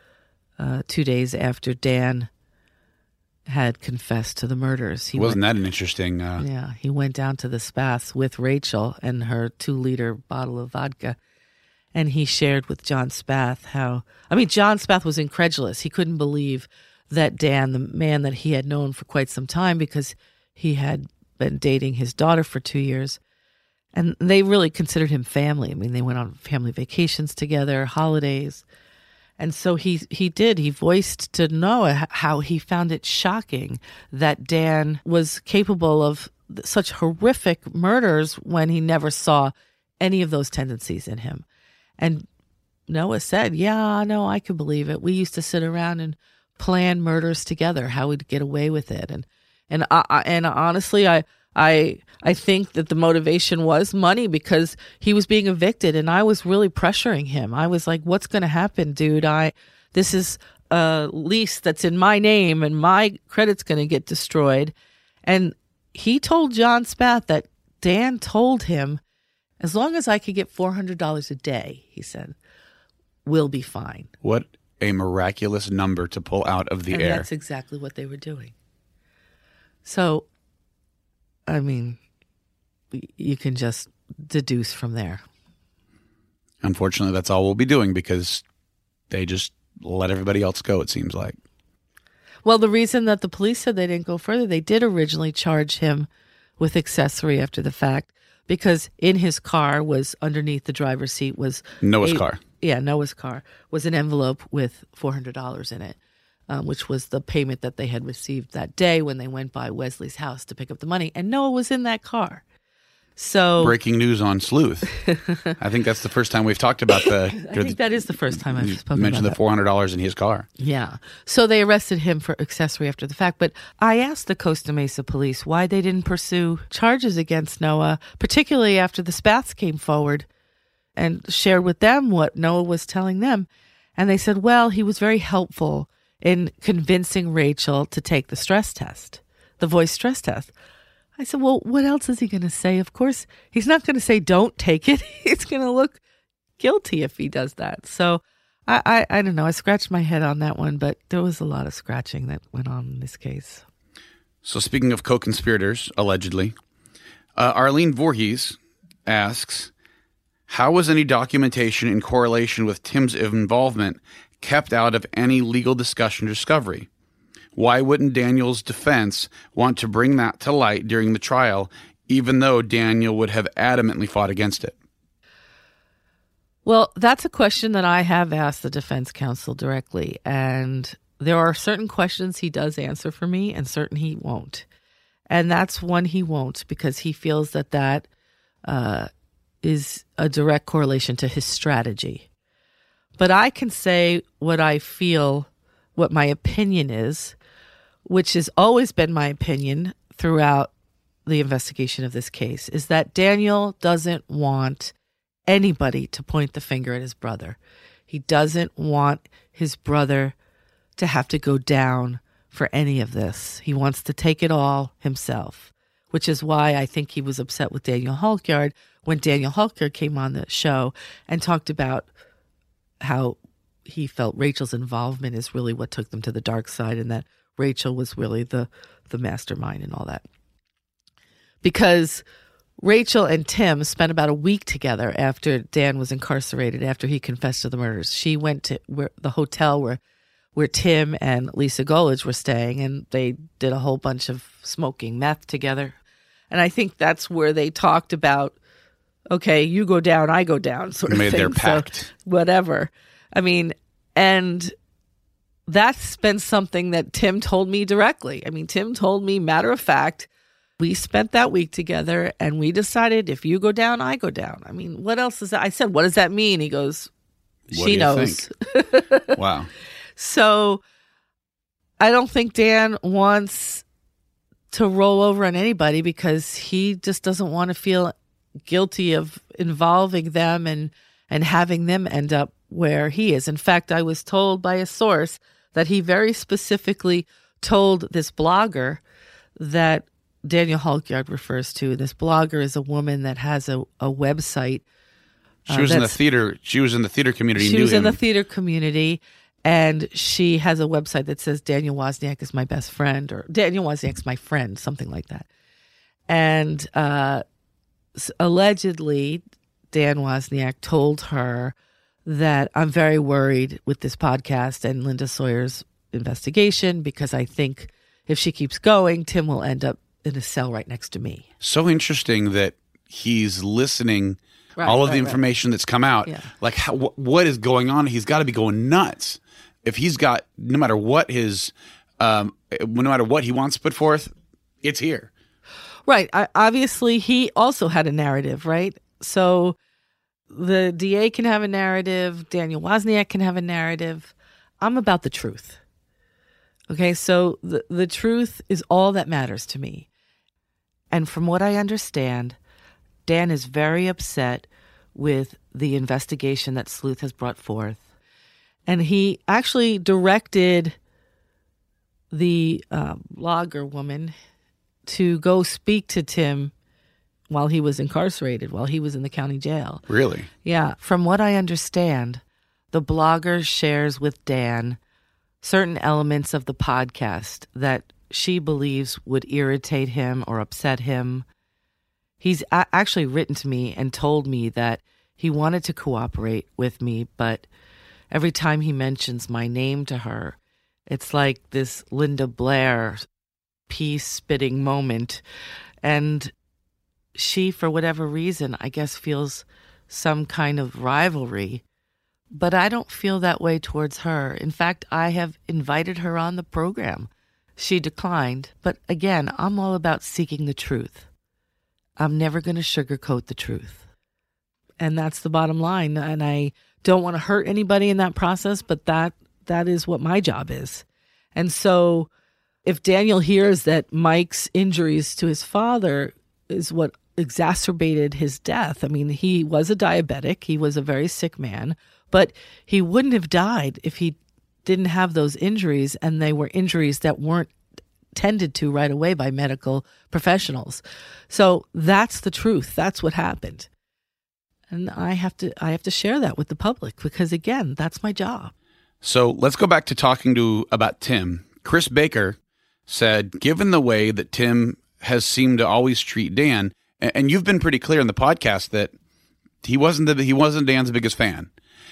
2 days after Dan had confessed to the murders. Wasn't that an interesting... Yeah, he went down to the Spaths with Rachel and her 2-liter bottle of vodka, and he shared with John Spath how... John Spath was incredulous. He couldn't believe that Dan, the man that he had known for quite some time because he had been dating his daughter for 2 years, and they really considered him family. They went on family vacations together, holidays. And so he voiced to Noah how he found it shocking that Dan was capable of such horrific murders when he never saw any of those tendencies in him. And Noah said, yeah, no, I could believe it. We used to sit around and plan murders together, how we'd get away with it. And honestly, I think that the motivation was money because he was being evicted and I was really pressuring him. I was like, what's going to happen, dude? This is a lease that's in my name and my credit's going to get destroyed. And he told John Spath that Dan told him, as long as I could get $400 a day, he said, we'll be fine. What a miraculous number to pull out of the air. And that's exactly what they were doing. So, you can just deduce from there. Unfortunately, that's all we'll be doing because they just let everybody else go, it seems like. Well, the reason that the police said they didn't go further, they did originally charge him with accessory after the fact because in his car was, underneath the driver's seat was... Noah's car. Yeah, Noah's car was an envelope with $400 in it. Which was the payment that they had received that day when they went by Wesley's house to pick up the money. And Noah was in that car. So breaking news on Sleuth. I think that's the first time we've talked about I think that is the first time I've spoken mentioned about the $400 in his car. Yeah. So they arrested him for accessory after the fact. But I asked the Costa Mesa police why they didn't pursue charges against Noah, particularly after the Spaths came forward and shared with them what Noah was telling them. And they said, well, he was very helpful in convincing Rachel to take the stress test, the voice stress test. I said, well, what else is he going to say? Of course, he's not going to say don't take it. He's going to look guilty if he does that. So I don't know. I scratched my head on that one, but there was a lot of scratching that went on in this case. So speaking of co-conspirators, allegedly, Arlene Voorhees asks, how was any documentation in correlation with Tim's involvement kept out of any legal discussion or discovery? Why wouldn't Daniel's defense want to bring that to light during the trial, even though Daniel would have adamantly fought against it? Well, that's a question that I have asked the defense counsel directly, and there are certain questions he does answer for me and certain he won't. And that's one he won't because he feels that is a direct correlation to his strategy. But I can say what I feel, what my opinion is, which has always been my opinion throughout the investigation of this case, is that Daniel doesn't want anybody to point the finger at his brother. He doesn't want his brother to have to go down for any of this. He wants to take it all himself, which is why I think he was upset with Daniel Halkyard when Daniel Halkyard came on the show and talked about how he felt Rachel's involvement is really what took them to the dark side and that Rachel was really the mastermind and all that. Because Rachel and Tim spent about a week together after Dan was incarcerated, after he confessed to the murders. She went to the hotel where where Tim and Lisa Golage were staying, and they did a whole bunch of smoking meth together. And I think that's where they talked about, okay, you go down, I go down, sort of made thing. their pact. So, whatever. I mean, and that's been something that Tim told me directly. I mean, Tim told me, matter of fact, we spent that week together and we decided if you go down, I go down. I mean, what else is that? I said, what does that mean? He goes, she knows. Wow. So I don't think Dan wants to roll over on anybody because he just doesn't want to feel guilty of involving them and having them end up where he is. In fact, I was told by a source that he very specifically told this blogger that Daniel Halkyard refers to. This blogger is a woman that has a website. She was in the theater. She was in the theater community. She was in the theater community, and she has a website that says Daniel Wozniak is my best friend, or Daniel Wozniak's my friend, something like that. And allegedly, Dan Wozniak told her that I'm very worried with this podcast and Linda Sawyer's investigation because I think if she keeps going, Tim will end up in a cell right next to me. So interesting that he's listening. All of the information that's come out, like what is going on? He's got to be going nuts. If he's got, no matter what he wants to put forth, it's here. Right. Obviously, he also had a narrative, right? So the DA can have a narrative. Daniel Wozniak can have a narrative. I'm about the truth. Okay, so the truth is all that matters to me. And from what I understand, Dan is very upset with the investigation that Sleuth has brought forth. And he actually directed the blogger woman to go speak to Tim while he was incarcerated, while he was in the county jail. Really? Yeah. From what I understand, the blogger shares with Dan certain elements of the podcast that she believes would irritate him or upset him. He's actually written to me and told me that he wanted to cooperate with me, but every time he mentions my name to her, it's like this Linda Blair pea-spitting moment. And she, for whatever reason, I guess feels some kind of rivalry. But I don't feel that way towards her. In fact, I have invited her on the program. She declined. But again, I'm all about seeking the truth. I'm never going to sugarcoat the truth. And that's the bottom line. And I don't want to hurt anybody in that process, but that is what my job is. And so if Daniel hears that Mike's injuries to his father is what exacerbated his death, I mean, he was a diabetic. He was a very sick man, but he wouldn't have died if he didn't have those injuries, and they were injuries that weren't tended to right away by medical professionals. So that's the truth. That's what happened. And I have to share that with the public because, again, that's my job. So let's go back to talking about Tim. Chris Baker said, given the way that Tim has seemed to always treat Dan, and you've been pretty clear in the podcast that he wasn't Dan's biggest fan.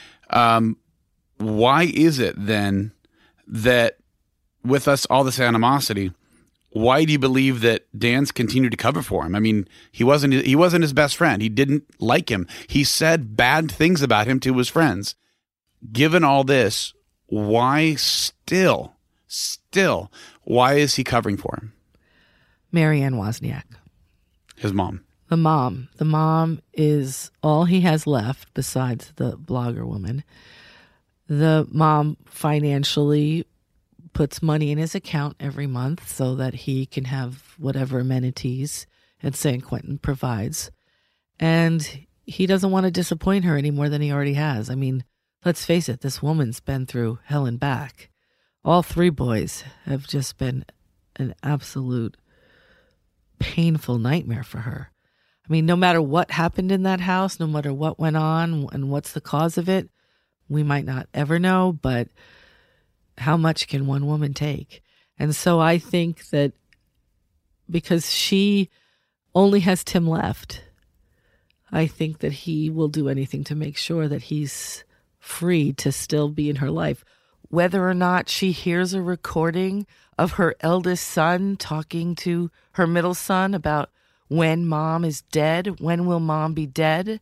Why is it then that with us all this animosity, why do you believe that Dan's continued to cover for him? I mean, he wasn't his best friend. He didn't like him. He said bad things about him to his friends. Given all this, why still, why is he covering for him? Marianne Wozniak. His mom. The mom. The mom is all he has left besides the blogger woman. The mom financially puts money in his account every month so that he can have whatever amenities at San Quentin provides. And he doesn't want to disappoint her any more than he already has. I mean, let's face it, this woman's been through hell and back. All three boys have just been an absolute painful nightmare for her. I mean, no matter what happened in that house, no matter what went on and what's the cause of it, we might not ever know, but how much can one woman take? And so I think that because she only has Tim left, I think that he will do anything to make sure that he's free to still be in her life. whether or not she hears a recording of her eldest son talking to her middle son about when mom is dead, when will mom be dead.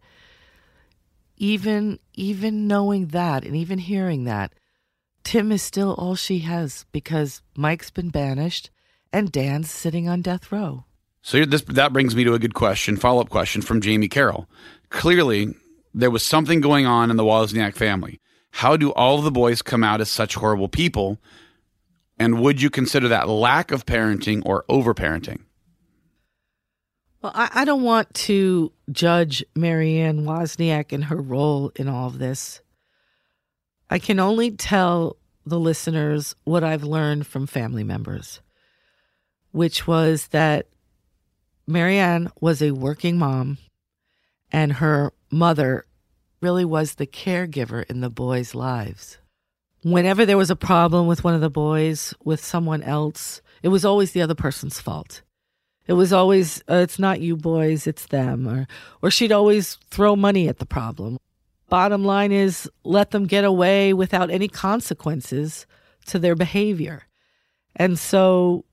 Even knowing that and even hearing that, Tim is still all she has because Mike's been banished and Dan's sitting on death row. So that brings me to a good question, follow-up question from Jamie Carroll. Clearly, there was something going on in the Wozniak family. How do all of the boys come out as such horrible people? And would you consider that lack of parenting or overparenting? Well, I don't want to judge Marianne Wozniak and her role in all of this. I can only tell the listeners what I've learned from family members, which was that Marianne was a working mom and her mother really was the caregiver in the boys' lives. Whenever there was a problem with one of the boys, with someone else, it was always the other person's fault. It was always, it's not you boys, it's them. Or she'd always throw money at the problem. Bottom line is, let them get away without any consequences to their behavior. And so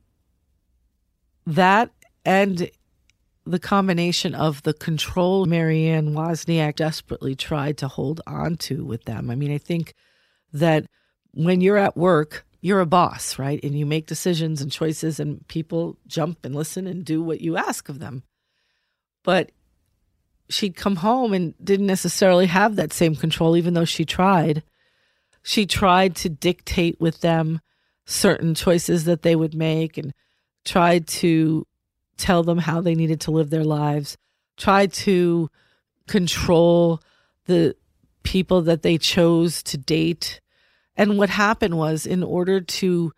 that and the combination of the control Marianne Wozniak desperately tried to hold on to with them. I mean, I think that when you're at work, you're a boss, right? And you make decisions and choices and people jump and listen and do what you ask of them. But she'd come home and didn't necessarily have that same control, even though she tried. She tried to dictate with them certain choices that they would make and tried to tell them how they needed to live their lives, tried to control the people that they chose to date. And what happened was, in order to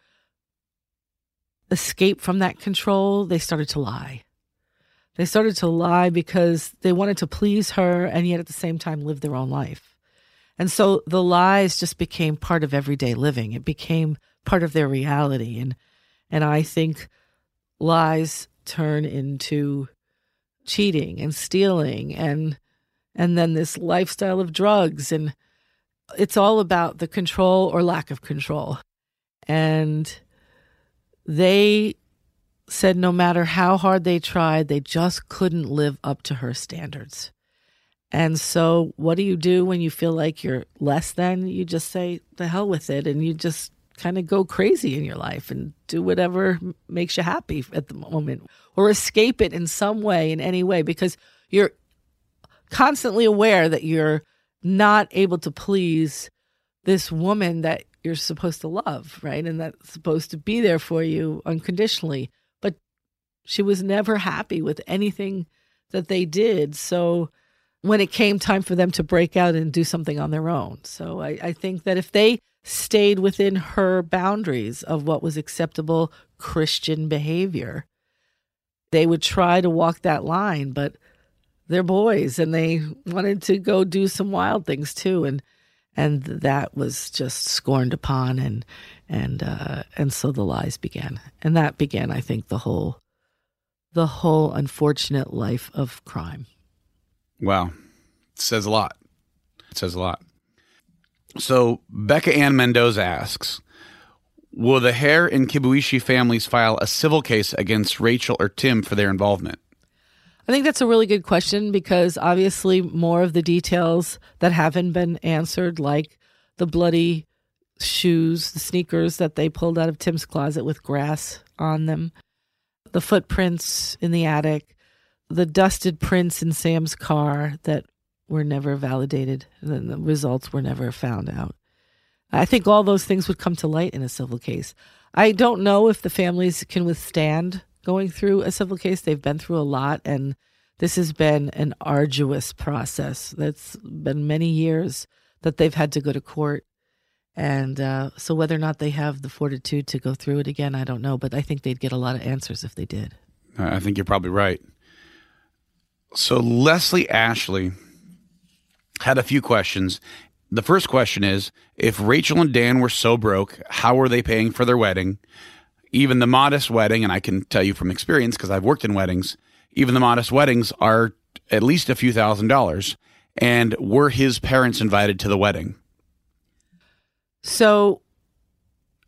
escape from that control, they started to lie. They started to lie because they wanted to please her and yet at the same time live their own life. And so the lies just became part of everyday living. It became part of their reality. And I think lies turn into cheating and stealing and then this lifestyle of drugs. And it's all about the control or lack of control. And they said no matter how hard they tried, they just couldn't live up to her standards. And so what do you do when you feel like you're less than? You just say, the hell with it. And you just kind of go crazy in your life and do whatever makes you happy at the moment or escape it in some way, in any way, because you're constantly aware that you're not able to please this woman that you're supposed to love, right? And that's supposed to be there for you unconditionally. But she was never happy with anything that they did. So when it came time for them to break out and do something on their own. So I think that if they stayed within her boundaries of what was acceptable Christian behavior, they would try to walk that line, but they're boys and they wanted to go do some wild things too. And that was just scorned upon and so the lies began. And that began, I think, the whole unfortunate life of crime. Wow. It says a lot. It says a lot. So Becca Ann Mendoza asks, will the Hare and Kibuishi families file a civil case against Rachel or Tim for their involvement? I think that's a really good question because obviously more of the details that haven't been answered, like the bloody shoes, the sneakers that they pulled out of Tim's closet with grass on them, the footprints in the attic, the dusted prints in Sam's car that were never validated, and the results were never found out. I think all those things would come to light in a civil case. I don't know if the families can withstand going through a civil case. They've been through a lot, and this has been an arduous process. That's been many years that they've had to go to court. And so whether or not they have the fortitude to go through it again, I don't know. But I think they'd get a lot of answers if they did. I think you're probably right. So Leslie Ashley had a few questions. The first question is, if Rachel and Dan were so broke, how were they paying for their wedding? Even the modest wedding, and I can tell you from experience because I've worked in weddings, even the modest weddings are at least a few $1,000s. And were his parents invited to the wedding? So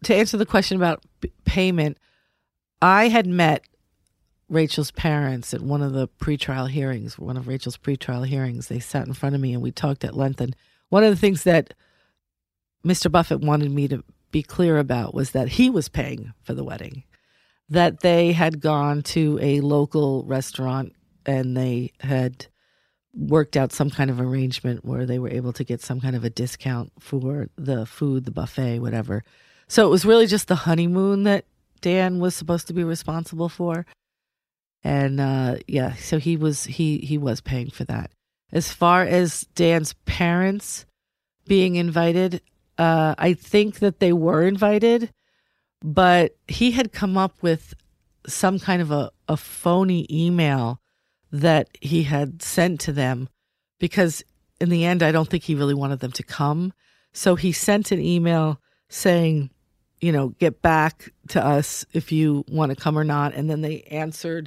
to answer the question about payment, I had met Rachel's parents at one of the pretrial hearings, one of Rachel's pretrial hearings. They sat in front of me and we talked at length. And one of the things that Mr. Buffett wanted me to be clear about was that he was paying for the wedding, that they had gone to a local restaurant and they had worked out some kind of arrangement where they were able to get some kind of a discount for the food, the buffet, whatever. So it was really just the honeymoon that Dan was supposed to be responsible for. And so he was paying for that. As far as Dan's parents being invited, I think that they were invited, but he had come up with some kind of a phony email that he had sent to them, because in the end, I don't think he really wanted them to come. So he sent an email saying, get back to us if you want to come or not. And then they answered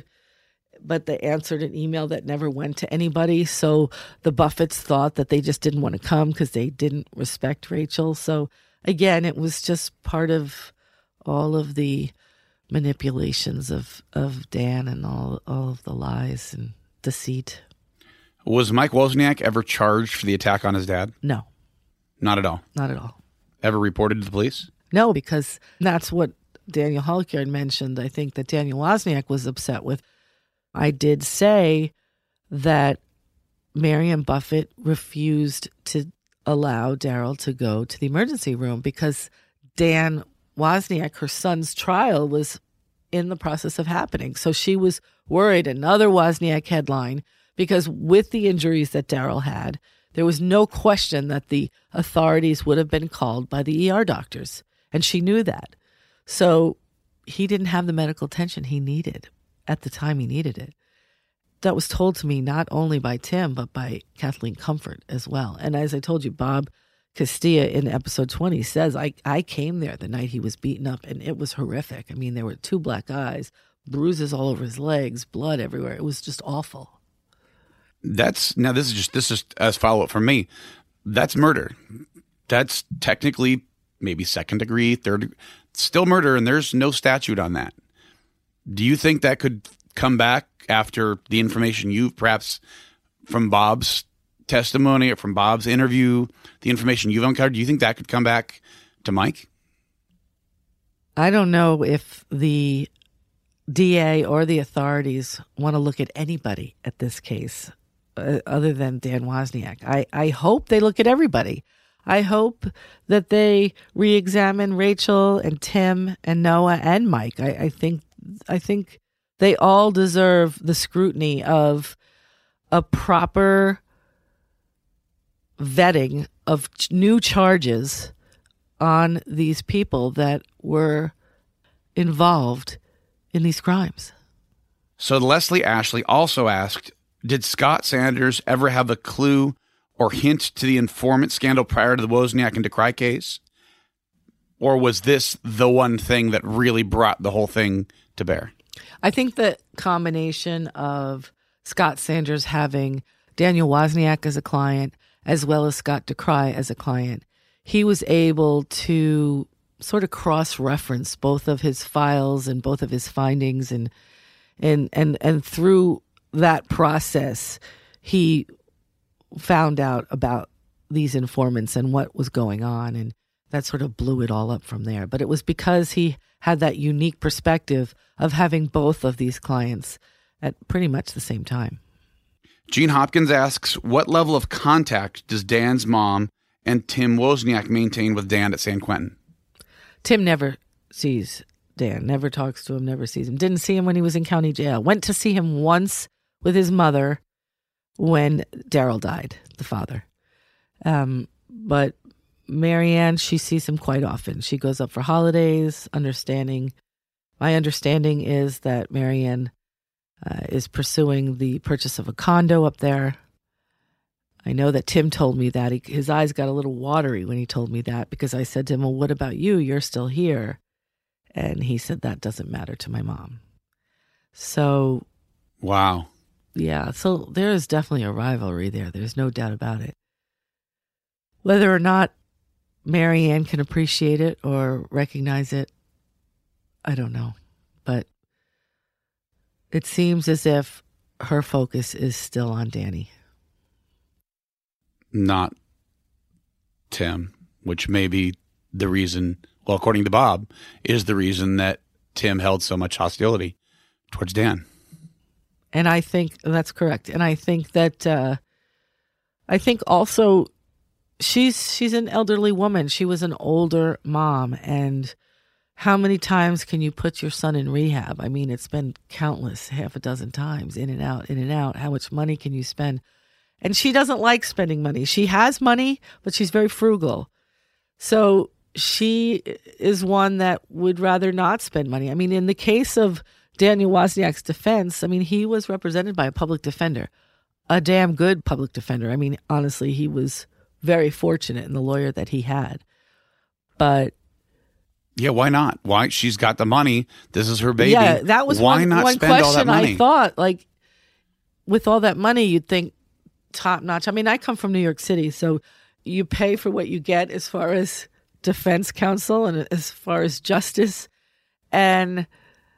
an email that never went to anybody. So the Buffetts thought that they just didn't want to come because they didn't respect Rachel. So again, it was just part of all of the manipulations of Dan and all of the lies and deceit. Was Mike Wozniak ever charged for the attack on his dad? No. Not at all? Not at all. Ever reported to the police? No, because that's what Daniel Halkyard mentioned. I think that Daniel Wozniak was upset with. I did say that Marianne Buffett refused to allow Daryl to go to the emergency room because Dan Wozniak, her son's trial, was in the process of happening. So she was worried, another Wozniak headline, because with the injuries that Daryl had, there was no question that the authorities would have been called by the ER doctors. And she knew that. So he didn't have the medical attention he needed at the time he needed it. That was told to me not only by Tim, but by Kathleen Comfort as well. And as I told you, Bob Castilla in episode 20 says, I came there the night he was beaten up, and it was horrific. I mean, there were 2 black eyes, bruises all over his legs, blood everywhere. It was just awful. This is just as follow-up from me. That's murder. That's technically maybe second degree, third degree, still murder, and there's no statute on that. Do you think that could come back after the information you've perhaps from Bob's testimony or from Bob's interview, the information you've uncovered? Do you think that could come back to Mike? I don't know if the DA or the authorities want to look at anybody at this case other than Dan Wozniak. I hope they look at everybody. I hope that they re-examine Rachel and Tim and Noah and Mike. I think they all deserve the scrutiny of a proper vetting of new charges on these people that were involved in these crimes. So Leslie Ashley also asked, did Scott Sanders ever have a clue or hint to the informant scandal prior to the Wozniak and Decry case? Or was this the one thing that really brought the whole thing to bear? I think the combination of Scott Sanders having Daniel Wozniak as a client as well as Scott Decry as a client, he was able to sort of cross-reference both of his files and both of his findings, and through that process, he found out about these informants and what was going on, and that sort of blew it all up from there. But it was because he had that unique perspective of having both of these clients at pretty much the same time. Gene Hopkins asks, what level of contact does Dan's mom and Tim Wozniak maintain with Dan at San Quentin? Tim never sees Dan, never talks to him, never sees him. Didn't see him when he was in county jail. Went to see him once with his mother when Daryl died, the father. But Marianne, she sees him quite often. She goes up for holidays, my understanding is that Marianne is pursuing the purchase of a condo up there. I know that Tim told me that. His eyes got a little watery when he told me that, because I said to him, well, what about you? You're still here. And he said, that doesn't matter to my mom. So. Wow. Yeah. So there is definitely a rivalry there. There's no doubt about it. Whether or not Marianne can appreciate it or recognize it, I don't know. But it seems as if her focus is still on Danny. Not Tim, which may be the reason, well, according to Bob, is the reason that Tim held so much hostility towards Dan. And I think that's correct. And I think that, I think also she's an elderly woman. She was an older mom. And how many times can you put your son in rehab? I mean, it's been countless, half a dozen times, in and out, in and out. How much money can you spend? And she doesn't like spending money. She has money, but she's very frugal. So she is one that would rather not spend money. I mean, in the case of Daniel Wozniak's defense, I mean, he was represented by a public defender, a damn good public defender. I mean, honestly, he was very fortunate in the lawyer that he had. But yeah, why not? Why? She's got the money. This is her baby. Yeah, that was why one not spend question all that money? I thought, like, with all that money, you'd think top notch. I mean, I come from New York City, so you pay for what you get as far as defense counsel and as far as justice. And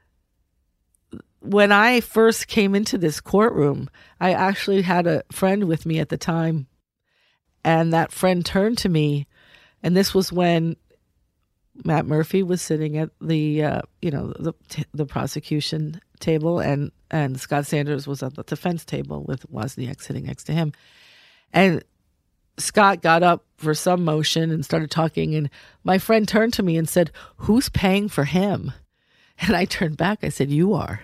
when I first came into this courtroom, I actually had a friend with me at the time, and that friend turned to me, and this was when Matt Murphy was sitting at the the prosecution table, and Scott Sanders was at the defense table with Wozniak sitting next to him. And Scott got up for some motion and started talking, and my friend turned to me and said, "Who's paying for him?" And I turned back. I said, "You are."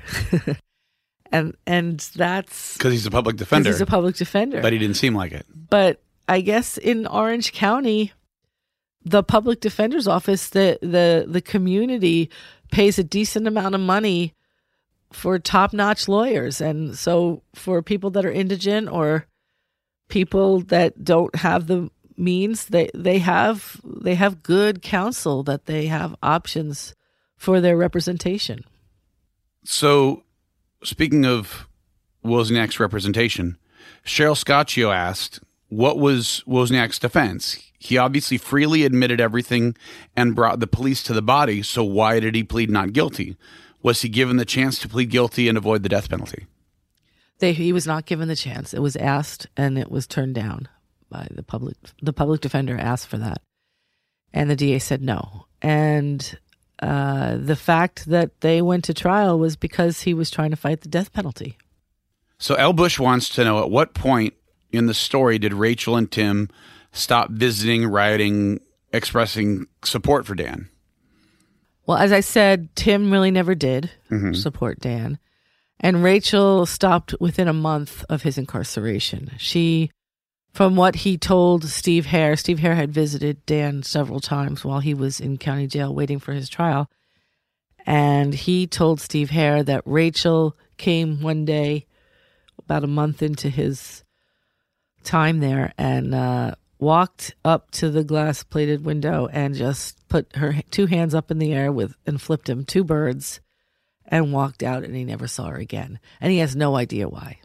and that's because he's a public defender. He's a public defender, but he didn't seem like it. But I guess in Orange County, the public defender's office, the community pays a decent amount of money for top-notch lawyers. And so for people that are indigent or people that don't have the means, they have good counsel, that they have options for their representation. So speaking of Wozniak's representation, Cheryl Scaccio asked, what was Wozniak's defense? He obviously freely admitted everything and brought the police to the body, so why did he plead not guilty? Was he given the chance to plead guilty and avoid the death penalty? He was not given the chance. It was asked, and it was turned down by the public. The public defender asked for that, and the DA said no. And the fact that they went to trial was because he was trying to fight the death penalty. So L. Bush wants to know, at what point in the story did Rachel and Tim stop visiting, writing, expressing support for Dan? Well, as I said, Tim really never did support Dan. And Rachel stopped within a month of his incarceration. She, from what he told Steve Hare had visited Dan several times while he was in county jail waiting for his trial. And he told Steve Hare that Rachel came one day about a month into his time there and walked up to the glass-plated window and just put her two hands up in the air and flipped him two birds and walked out, and he never saw her again. And he has no idea why.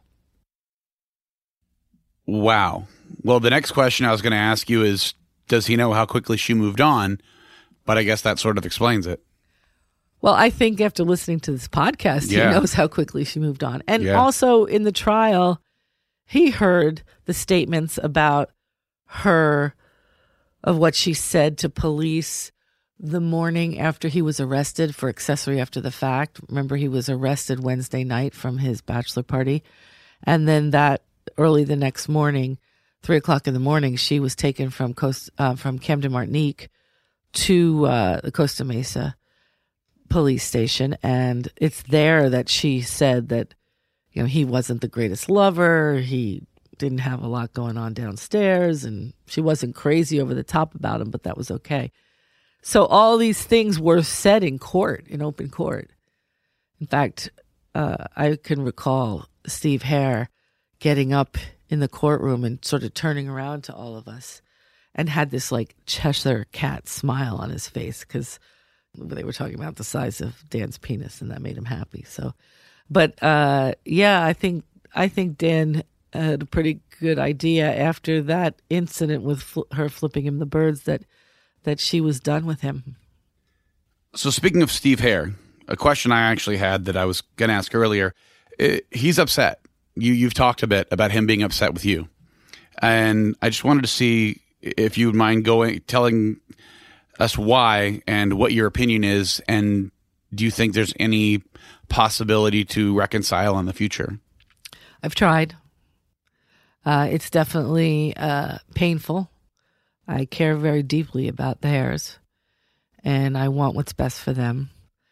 Wow. Well, the next question I was going to ask you is, does he know how quickly she moved on? But I guess that sort of explains it. Well, I think after listening to this podcast, he knows how quickly she moved on. And also in the trial, he heard the statements about her, of what she said to police the morning after he was arrested for accessory after the fact. Remember, he was arrested Wednesday night from his bachelor party. And then that early the next morning, 3:00 in the morning, she was taken from Camden Martinique to the Costa Mesa police station. And it's there that she said that, you know, he wasn't the greatest lover. He didn't have a lot going on downstairs, and she wasn't crazy over the top about him, but that was okay. So all these things were said in court, in open court. In fact, I can recall Steve Hare getting up in the courtroom and sort of turning around to all of us and had this like Cheshire cat smile on his face because they were talking about the size of Dan's penis, and that made him happy. So, but I think Dan had a pretty good idea after that incident with her flipping him the birds that that she was done with him. So speaking of Steve Hare, a question I actually had that I was going to ask earlier, he's upset. You've talked a bit about him being upset with you. And I just wanted to see if you would mind telling us why and what your opinion is, and do you think there's any possibility to reconcile in the future? I've tried. It's definitely painful. I care very deeply about the Hares, and I want what's best for them.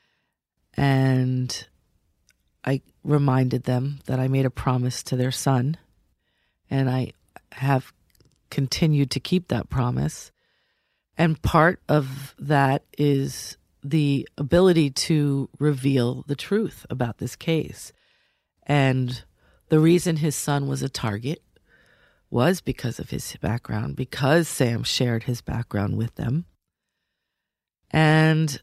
And I reminded them that I made a promise to their son, and I have continued to keep that promise. And part of that is the ability to reveal the truth about this case. And the reason his son was a target was because of his background, because Sam shared his background with them. And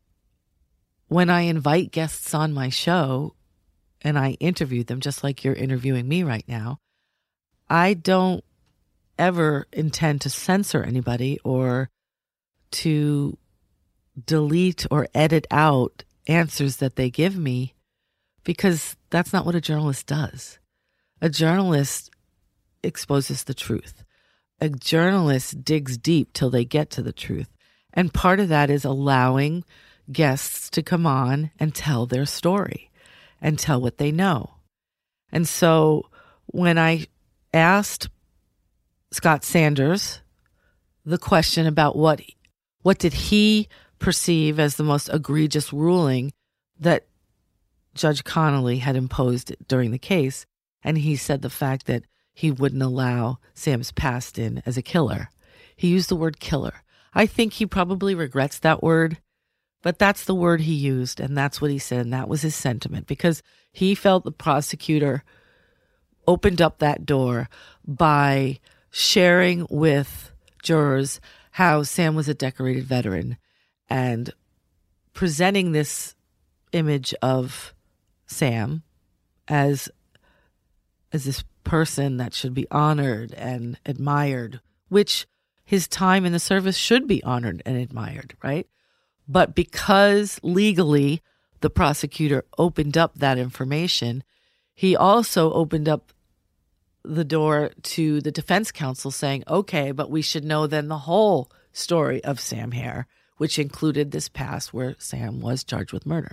when I invite guests on my show and I interview them, just like you're interviewing me right now, I don't ever intend to censor anybody or to delete or edit out answers that they give me, because that's not what a journalist does. A journalist exposes the truth. A journalist digs deep till they get to the truth. And part of that is allowing guests to come on and tell their story and tell what they know. And so when I asked Scott Sanders the question about what did he perceive as the most egregious ruling that Judge Connolly had imposed during the case, and he said the fact that he wouldn't allow Sam's past in as a killer. He used the word killer. I think he probably regrets that word, but that's the word he used, and that's what he said, and that was his sentiment, because he felt the prosecutor opened up that door by sharing with jurors how Sam was a decorated veteran and presenting this image of Sam as this person that should be honored and admired, which his time in the service should be honored and admired, right? But because legally the prosecutor opened up that information, he also opened up the door to the defense counsel saying, okay, but we should know then the whole story of Sam Hare, which included this past where Sam was charged with murder.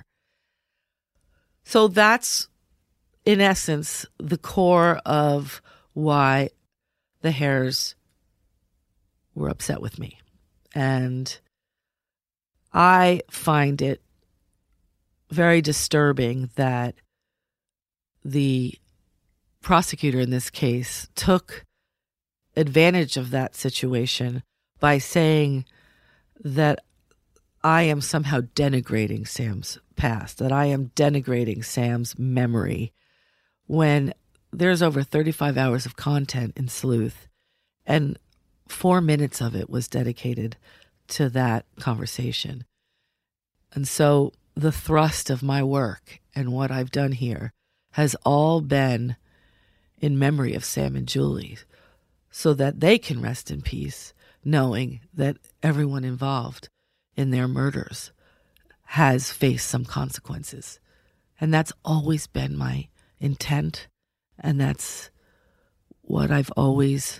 So that's, in essence, the core of why the Hares were upset with me. And I find it very disturbing that the prosecutor in this case took advantage of that situation by saying that I am somehow denigrating Sam's past, that I am denigrating Sam's memory, when there's over 35 hours of content in Sleuth, and 4 minutes of it was dedicated to that conversation. And so the thrust of my work and what I've done here has all been in memory of Sam and Julie, so that they can rest in peace, knowing that everyone involved in their murders has faced some consequences. And that's always been my intent, and that's what I've always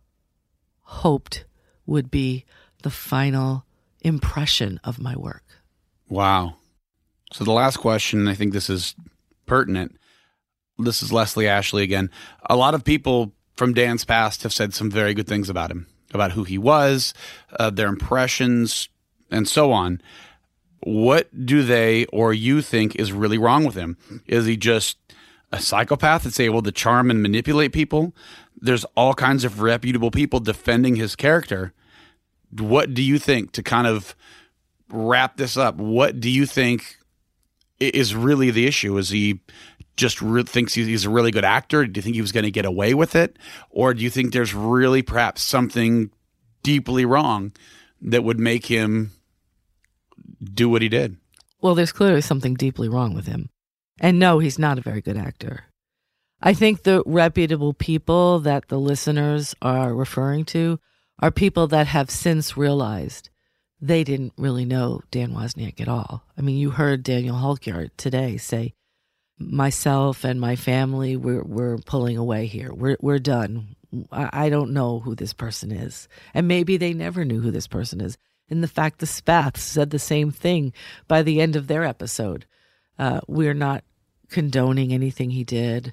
hoped would be the final impression of my work. Wow. So the last question, I think this is pertinent. This is Leslie Ashley again. A lot of people from Dan's past have said some very good things about him, about who he was, their impressions, and so on. What do they or you think is really wrong with him? Is he just a psychopath that's able to charm and manipulate people? There's all kinds of reputable people defending his character. What do you think, to kind of wrap this up, what do you think is really the issue? Is he just thinks he's a really good actor? Do you think he was going to get away with it? Or do you think there's really perhaps something deeply wrong that would make him do what he did? Well, there's clearly something deeply wrong with him. And no, he's not a very good actor. I think the reputable people that the listeners are referring to are people that have since realized they didn't really know Dan Wozniak at all. I mean, you heard Daniel Halkyard today say, myself and my family, we're pulling away here. We're done. I don't know who this person is. And maybe they never knew who this person is. And the fact the Spaths said the same thing by the end of their episode. We're not condoning anything he did.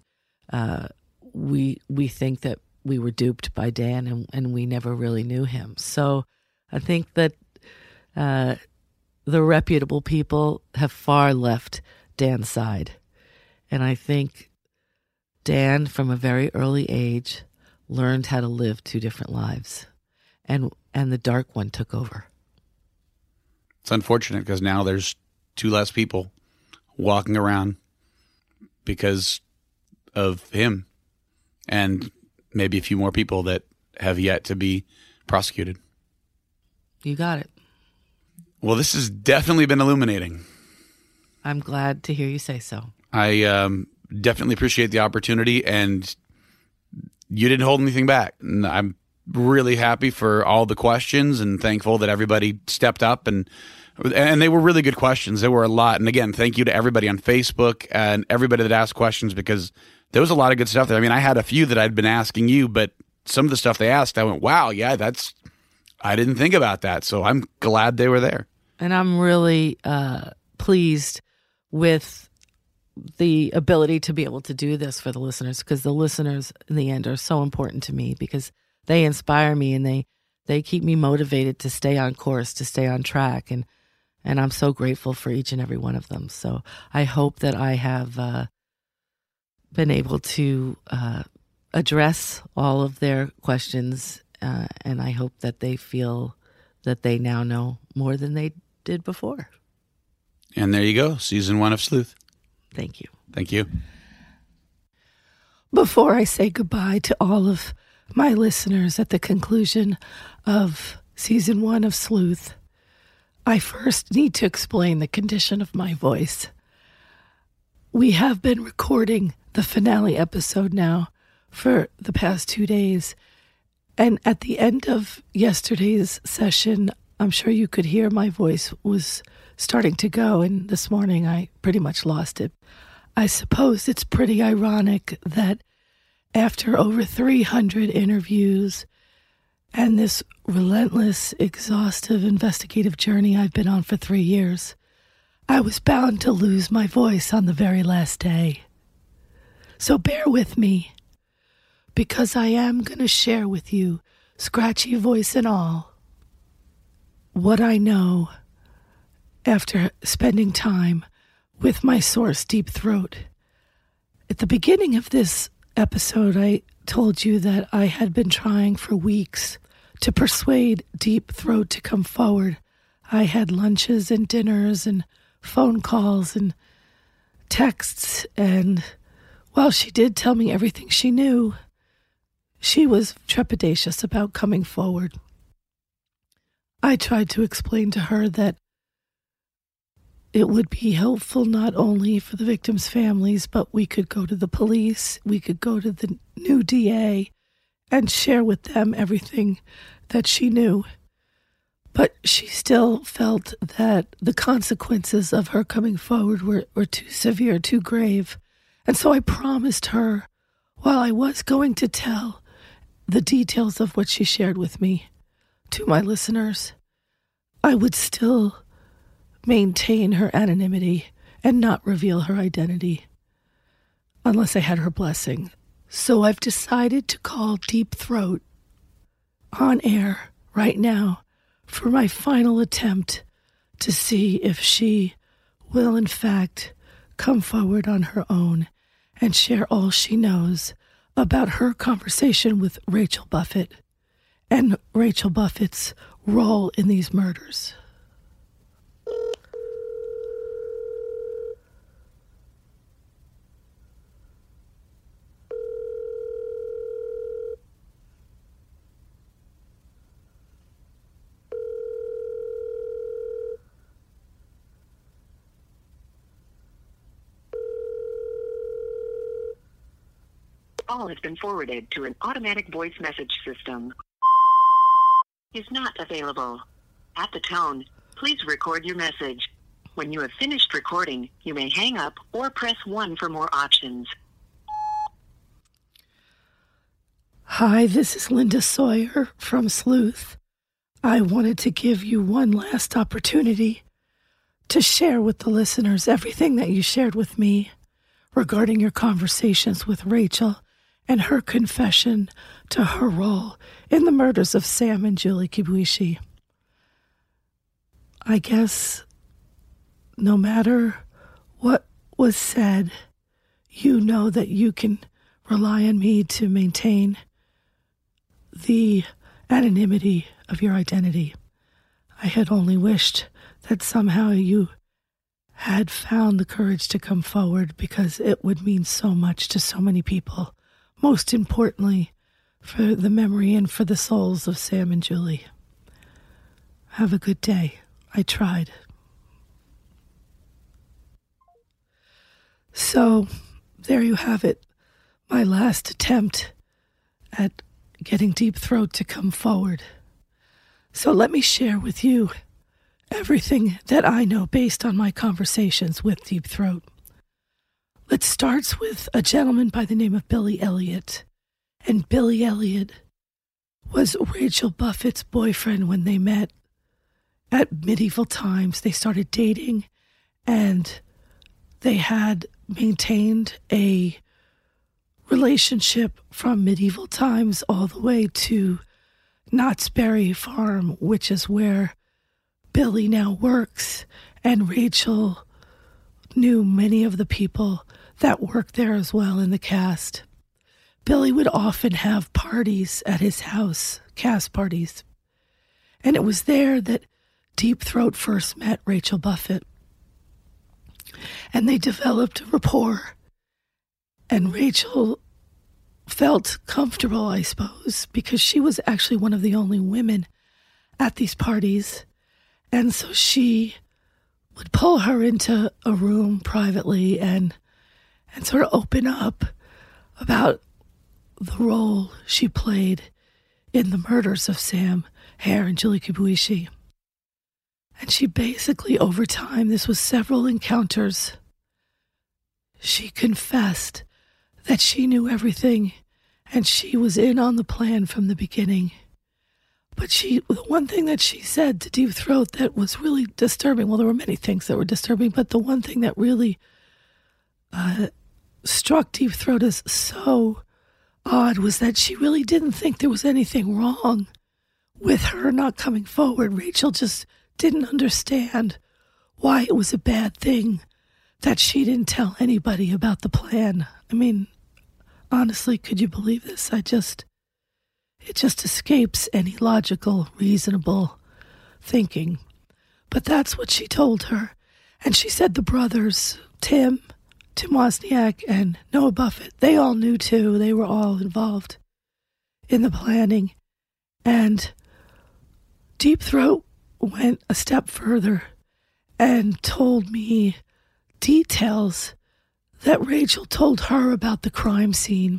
We think that we were duped by Dan and we never really knew him. So I think that the reputable people have far left Dan's side. And I think Dan, from a very early age, learned how to live two different lives. And the dark one took over. It's unfortunate because now there's two less people walking around because of him, and maybe a few more people that have yet to be prosecuted. You got it. Well, this has definitely been illuminating. I'm glad to hear you say so. I definitely appreciate the opportunity, and you didn't hold anything back. And I'm really happy for all the questions and thankful that everybody stepped up, and they were really good questions. There were a lot. And again, thank you to everybody on Facebook and everybody that asked questions, because there was a lot of good stuff there. I mean, I had a few that I'd been asking you, but some of the stuff they asked, I went, wow, yeah, I didn't think about that. So I'm glad they were there. And I'm really pleased with the ability to be able to do this for the listeners, because the listeners in the end are so important to me, because they inspire me and they keep me motivated to stay on course, to stay on track. And I'm so grateful for each and every one of them. So I hope that I have been able to address all of their questions. And I hope that they feel that they now know more than they did before. And there you go. Season 1 of Sleuth. Thank you. Thank you. Before I say goodbye to all of my listeners at the conclusion of Season 1 of Sleuth, I first need to explain the condition of my voice. We have been recording the finale episode now for the past 2 days, and at the end of yesterday's session, I'm sure you could hear my voice was starting to go, and this morning I pretty much lost it. I suppose it's pretty ironic that after over 300 interviews and this relentless, exhaustive investigative journey I've been on for 3 years, I was bound to lose my voice on the very last day. So bear with me, because I am going to share with you, scratchy voice and all, what I know after spending time with my source, Deep Throat. At the beginning of this episode, I told you that I had been trying for weeks to persuade Deep Throat to come forward. I had lunches and dinners and phone calls and texts, and while she did tell me everything she knew, she was trepidatious about coming forward. I tried to explain to her that it would be helpful not only for the victims' families, but we could go to the police, we could go to the new DA and share with them everything that she knew. But she still felt that the consequences of her coming forward were too severe, too grave. And so I promised her, while I was going to tell the details of what she shared with me to my listeners, I would still maintain her anonymity and not reveal her identity unless I had her blessing. So I've decided to call Deep Throat on air right now for my final attempt to see if she will in fact come forward on her own and share all she knows about her conversation with Rachel Buffett and Rachel Buffett's role in these murders. Call has been forwarded to an automatic voice message system. is not available. At the tone, please record your message. When you have finished recording, you may hang up or press 1 for more options. Hi, this is Linda Sawyer from Sleuth. I wanted to give you one last opportunity to share with the listeners everything that you shared with me regarding your conversations with Rachel and her confession to her role in the murders of Sam and Julie Kibuishi. I guess no matter what was said, you know that you can rely on me to maintain the anonymity of your identity. I had only wished that somehow you had found the courage to come forward, because it would mean so much to so many people, most importantly for the memory and for the souls of Sam and Julie. Have a good day. I tried. So, there you have it. My last attempt at getting Deep Throat to come forward. So let me share with you everything that I know based on my conversations with Deep Throat. It starts with a gentleman by the name of Billy Elliott. And Billy Elliott was Rachel Buffett's boyfriend when they met at medieval times. They started dating, and they had maintained a relationship from medieval times all the way to Knott's Berry Farm, which is where Billy now works, and Rachel knew many of the people that worked there as well in the cast. Billy would often have parties at his house, cast parties, and it was there that Deep Throat first met Rachel Buffett. And they developed a rapport, and Rachel felt comfortable, I suppose, because she was actually one of the only women at these parties. And so she would pull her into a room privately and sort of open up about the role she played in the murders of Sam Hare and Julie Kibuishi. And she basically, over time, this was several encounters, she confessed that she knew everything and she was in on the plan from the beginning. But the one thing that she said to Deep Throat that was really disturbing, well, there were many things that were disturbing, but the one thing that really struck Deep Throat as so odd was that she really didn't think there was anything wrong with her not coming forward. Rachel just didn't understand why it was a bad thing that she didn't tell anybody about the plan. I mean, honestly, could you believe this? It just escapes any logical, reasonable thinking. But that's what she told her. And she said the brothers, Tim Wozniak and Noah Buffett, they all knew too. They were all involved in the planning. And Deep Throat went a step further and told me details that Rachel told her about the crime scene.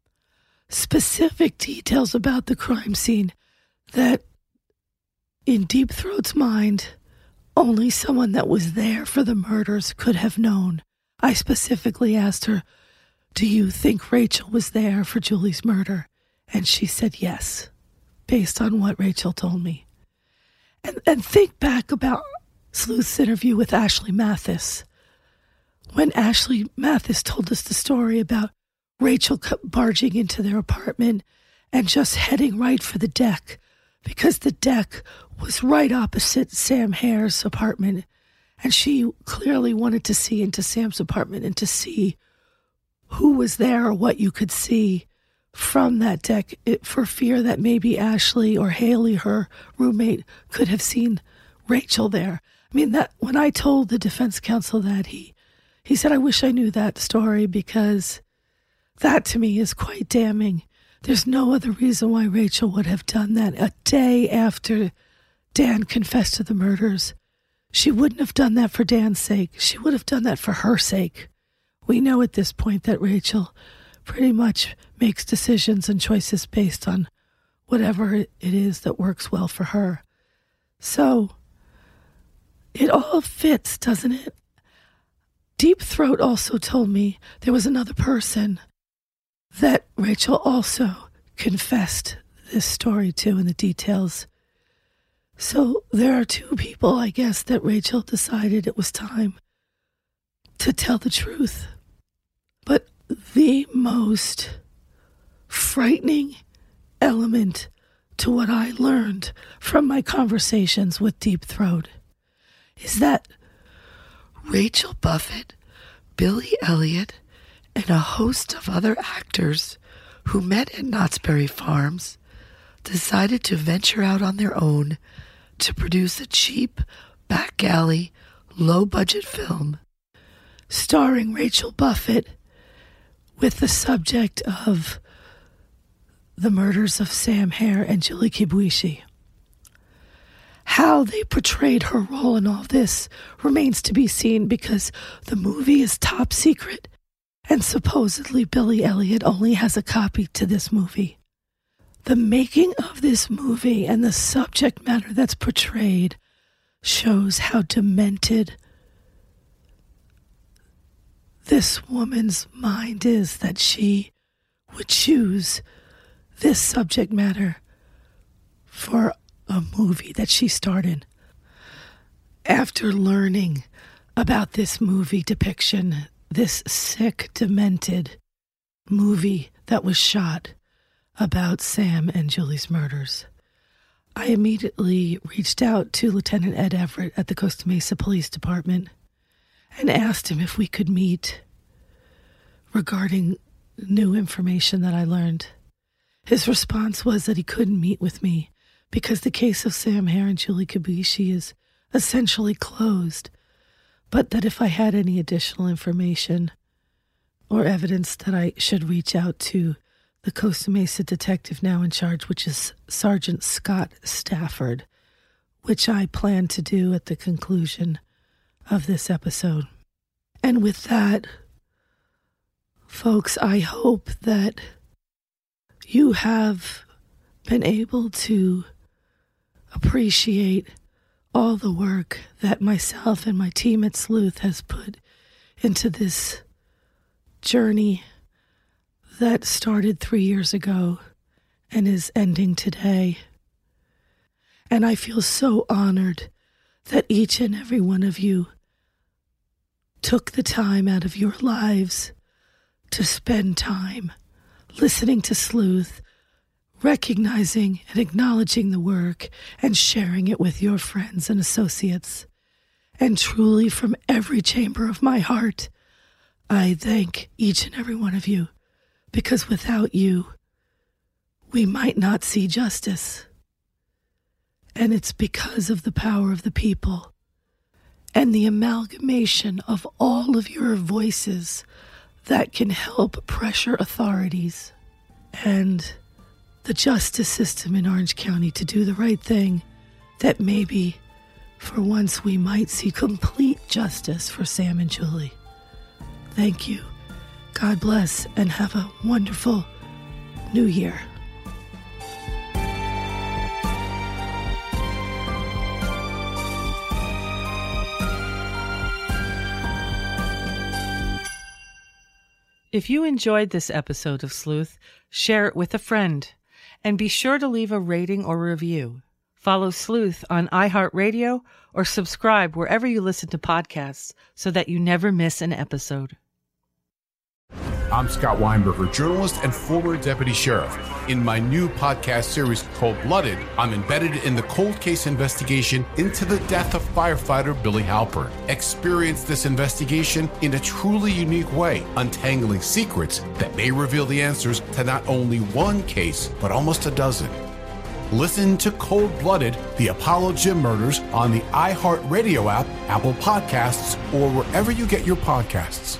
Specific details about the crime scene that, in Deep Throat's mind, only someone that was there for the murders could have known. I specifically asked her, do you think Rachel was there for Julie's murder? And she said yes, based on what Rachel told me. And think back about Sleuth's interview with Ashley Mathis. When Ashley Mathis told us the story about Rachel barging into their apartment and just heading right for the deck, because the deck was right opposite Sam Hare's apartment, and she clearly wanted to see into Sam's apartment and to see who was there or what you could see from that deck, for fear that maybe Ashley or Haley, her roommate, could have seen Rachel there. I mean, that when I told the defense counsel that, he said, I wish I knew that story, because that to me is quite damning. There's no other reason why Rachel would have done that a day after Dan confessed to the murders. She wouldn't have done that for Dan's sake. She would have done that for her sake. We know at this point that Rachel pretty much makes decisions and choices based on whatever it is that works well for her. So it all fits, doesn't it? Deep Throat also told me there was another person that Rachel also confessed this story to in the details. So there are two people, I guess, that Rachel decided it was time to tell the truth. But the most frightening element to what I learned from my conversations with Deep Throat is that Rachel Buffett, Billy Elliot, and a host of other actors who met at Knott's Berry Farms decided to venture out on their own to produce a cheap, back alley, low-budget film starring Rachel Buffett with the subject of the murders of Sam Hare and Julie Kibuishi. How they portrayed her role in all this remains to be seen because the movie is top secret and supposedly Billy Elliot only has a copy to this movie. The making of this movie and the subject matter that's portrayed shows how demented this woman's mind is, that she would choose this subject matter for a movie that she starred in. After learning about this movie depiction, this sick, demented movie that was shot about Sam and Julie's murders, I immediately reached out to Lieutenant Ed Everett at the Costa Mesa Police Department and asked him if we could meet regarding new information that I learned. His response was that he couldn't meet with me because the case of Sam Hare and Julie Kibuishi is essentially closed, but that if I had any additional information or evidence that I should reach out to the Costa Mesa detective now in charge, which is Sergeant Scott Stafford, which I plan to do at the conclusion of this episode. And with that, folks, I hope that you have been able to appreciate all the work that myself and my team at Sleuth has put into this journey that started 3 years ago and is ending today. And I feel so honored that each and every one of you took the time out of your lives to spend time listening to Sleuth, recognizing and acknowledging the work and sharing it with your friends and associates. And truly, from every chamber of my heart, I thank each and every one of you, because without you, we might not see justice. And it's because of the power of the people and the amalgamation of all of your voices that can help pressure authorities and the justice system in Orange County to do the right thing, that maybe for once we might see complete justice for Sam and Julie. Thank you. God bless and have a wonderful new year. If you enjoyed this episode of Sleuth, share it with a friend. And be sure to leave a rating or review. Follow Sleuth on iHeartRadio or subscribe wherever you listen to podcasts so that you never miss an episode. I'm Scott Weinberger, journalist and former deputy sheriff. In my new podcast series, Cold Blooded, I'm embedded in the cold case investigation into the death of firefighter Billy Halpern. Experience this investigation in a truly unique way, untangling secrets that may reveal the answers to not only one case, but almost a dozen. Listen to Cold Blooded, the Apollo Gym Murders on the iHeartRadio app, Apple Podcasts, or wherever you get your podcasts.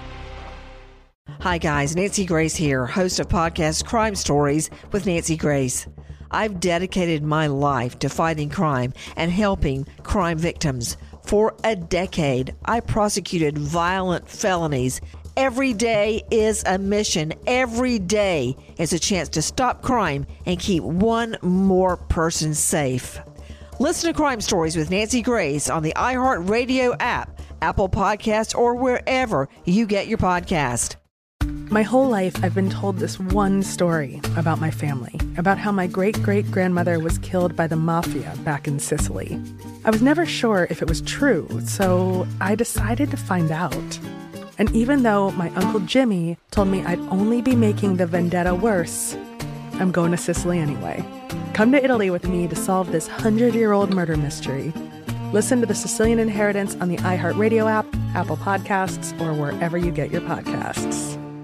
Hi guys, Nancy Grace here, host of podcast Crime Stories with Nancy Grace. I've dedicated my life to fighting crime and helping crime victims. For a decade, I prosecuted violent felonies Every day is a mission. Every day is a chance to stop crime and keep one more person safe. Listen to Crime Stories with Nancy Grace on the iHeartRadio app, Apple Podcasts, or wherever you get your podcast. My whole life, I've been told this one story about my family, about how my great-great-grandmother was killed by the mafia back in Sicily. I was never sure if it was true, so I decided to find out. And even though my Uncle Jimmy told me I'd only be making the vendetta worse, I'm going to Sicily anyway. Come to Italy with me to solve this 100-year-old murder mystery. Listen to The Sicilian Inheritance on the iHeartRadio app, Apple Podcasts, or wherever you get your podcasts.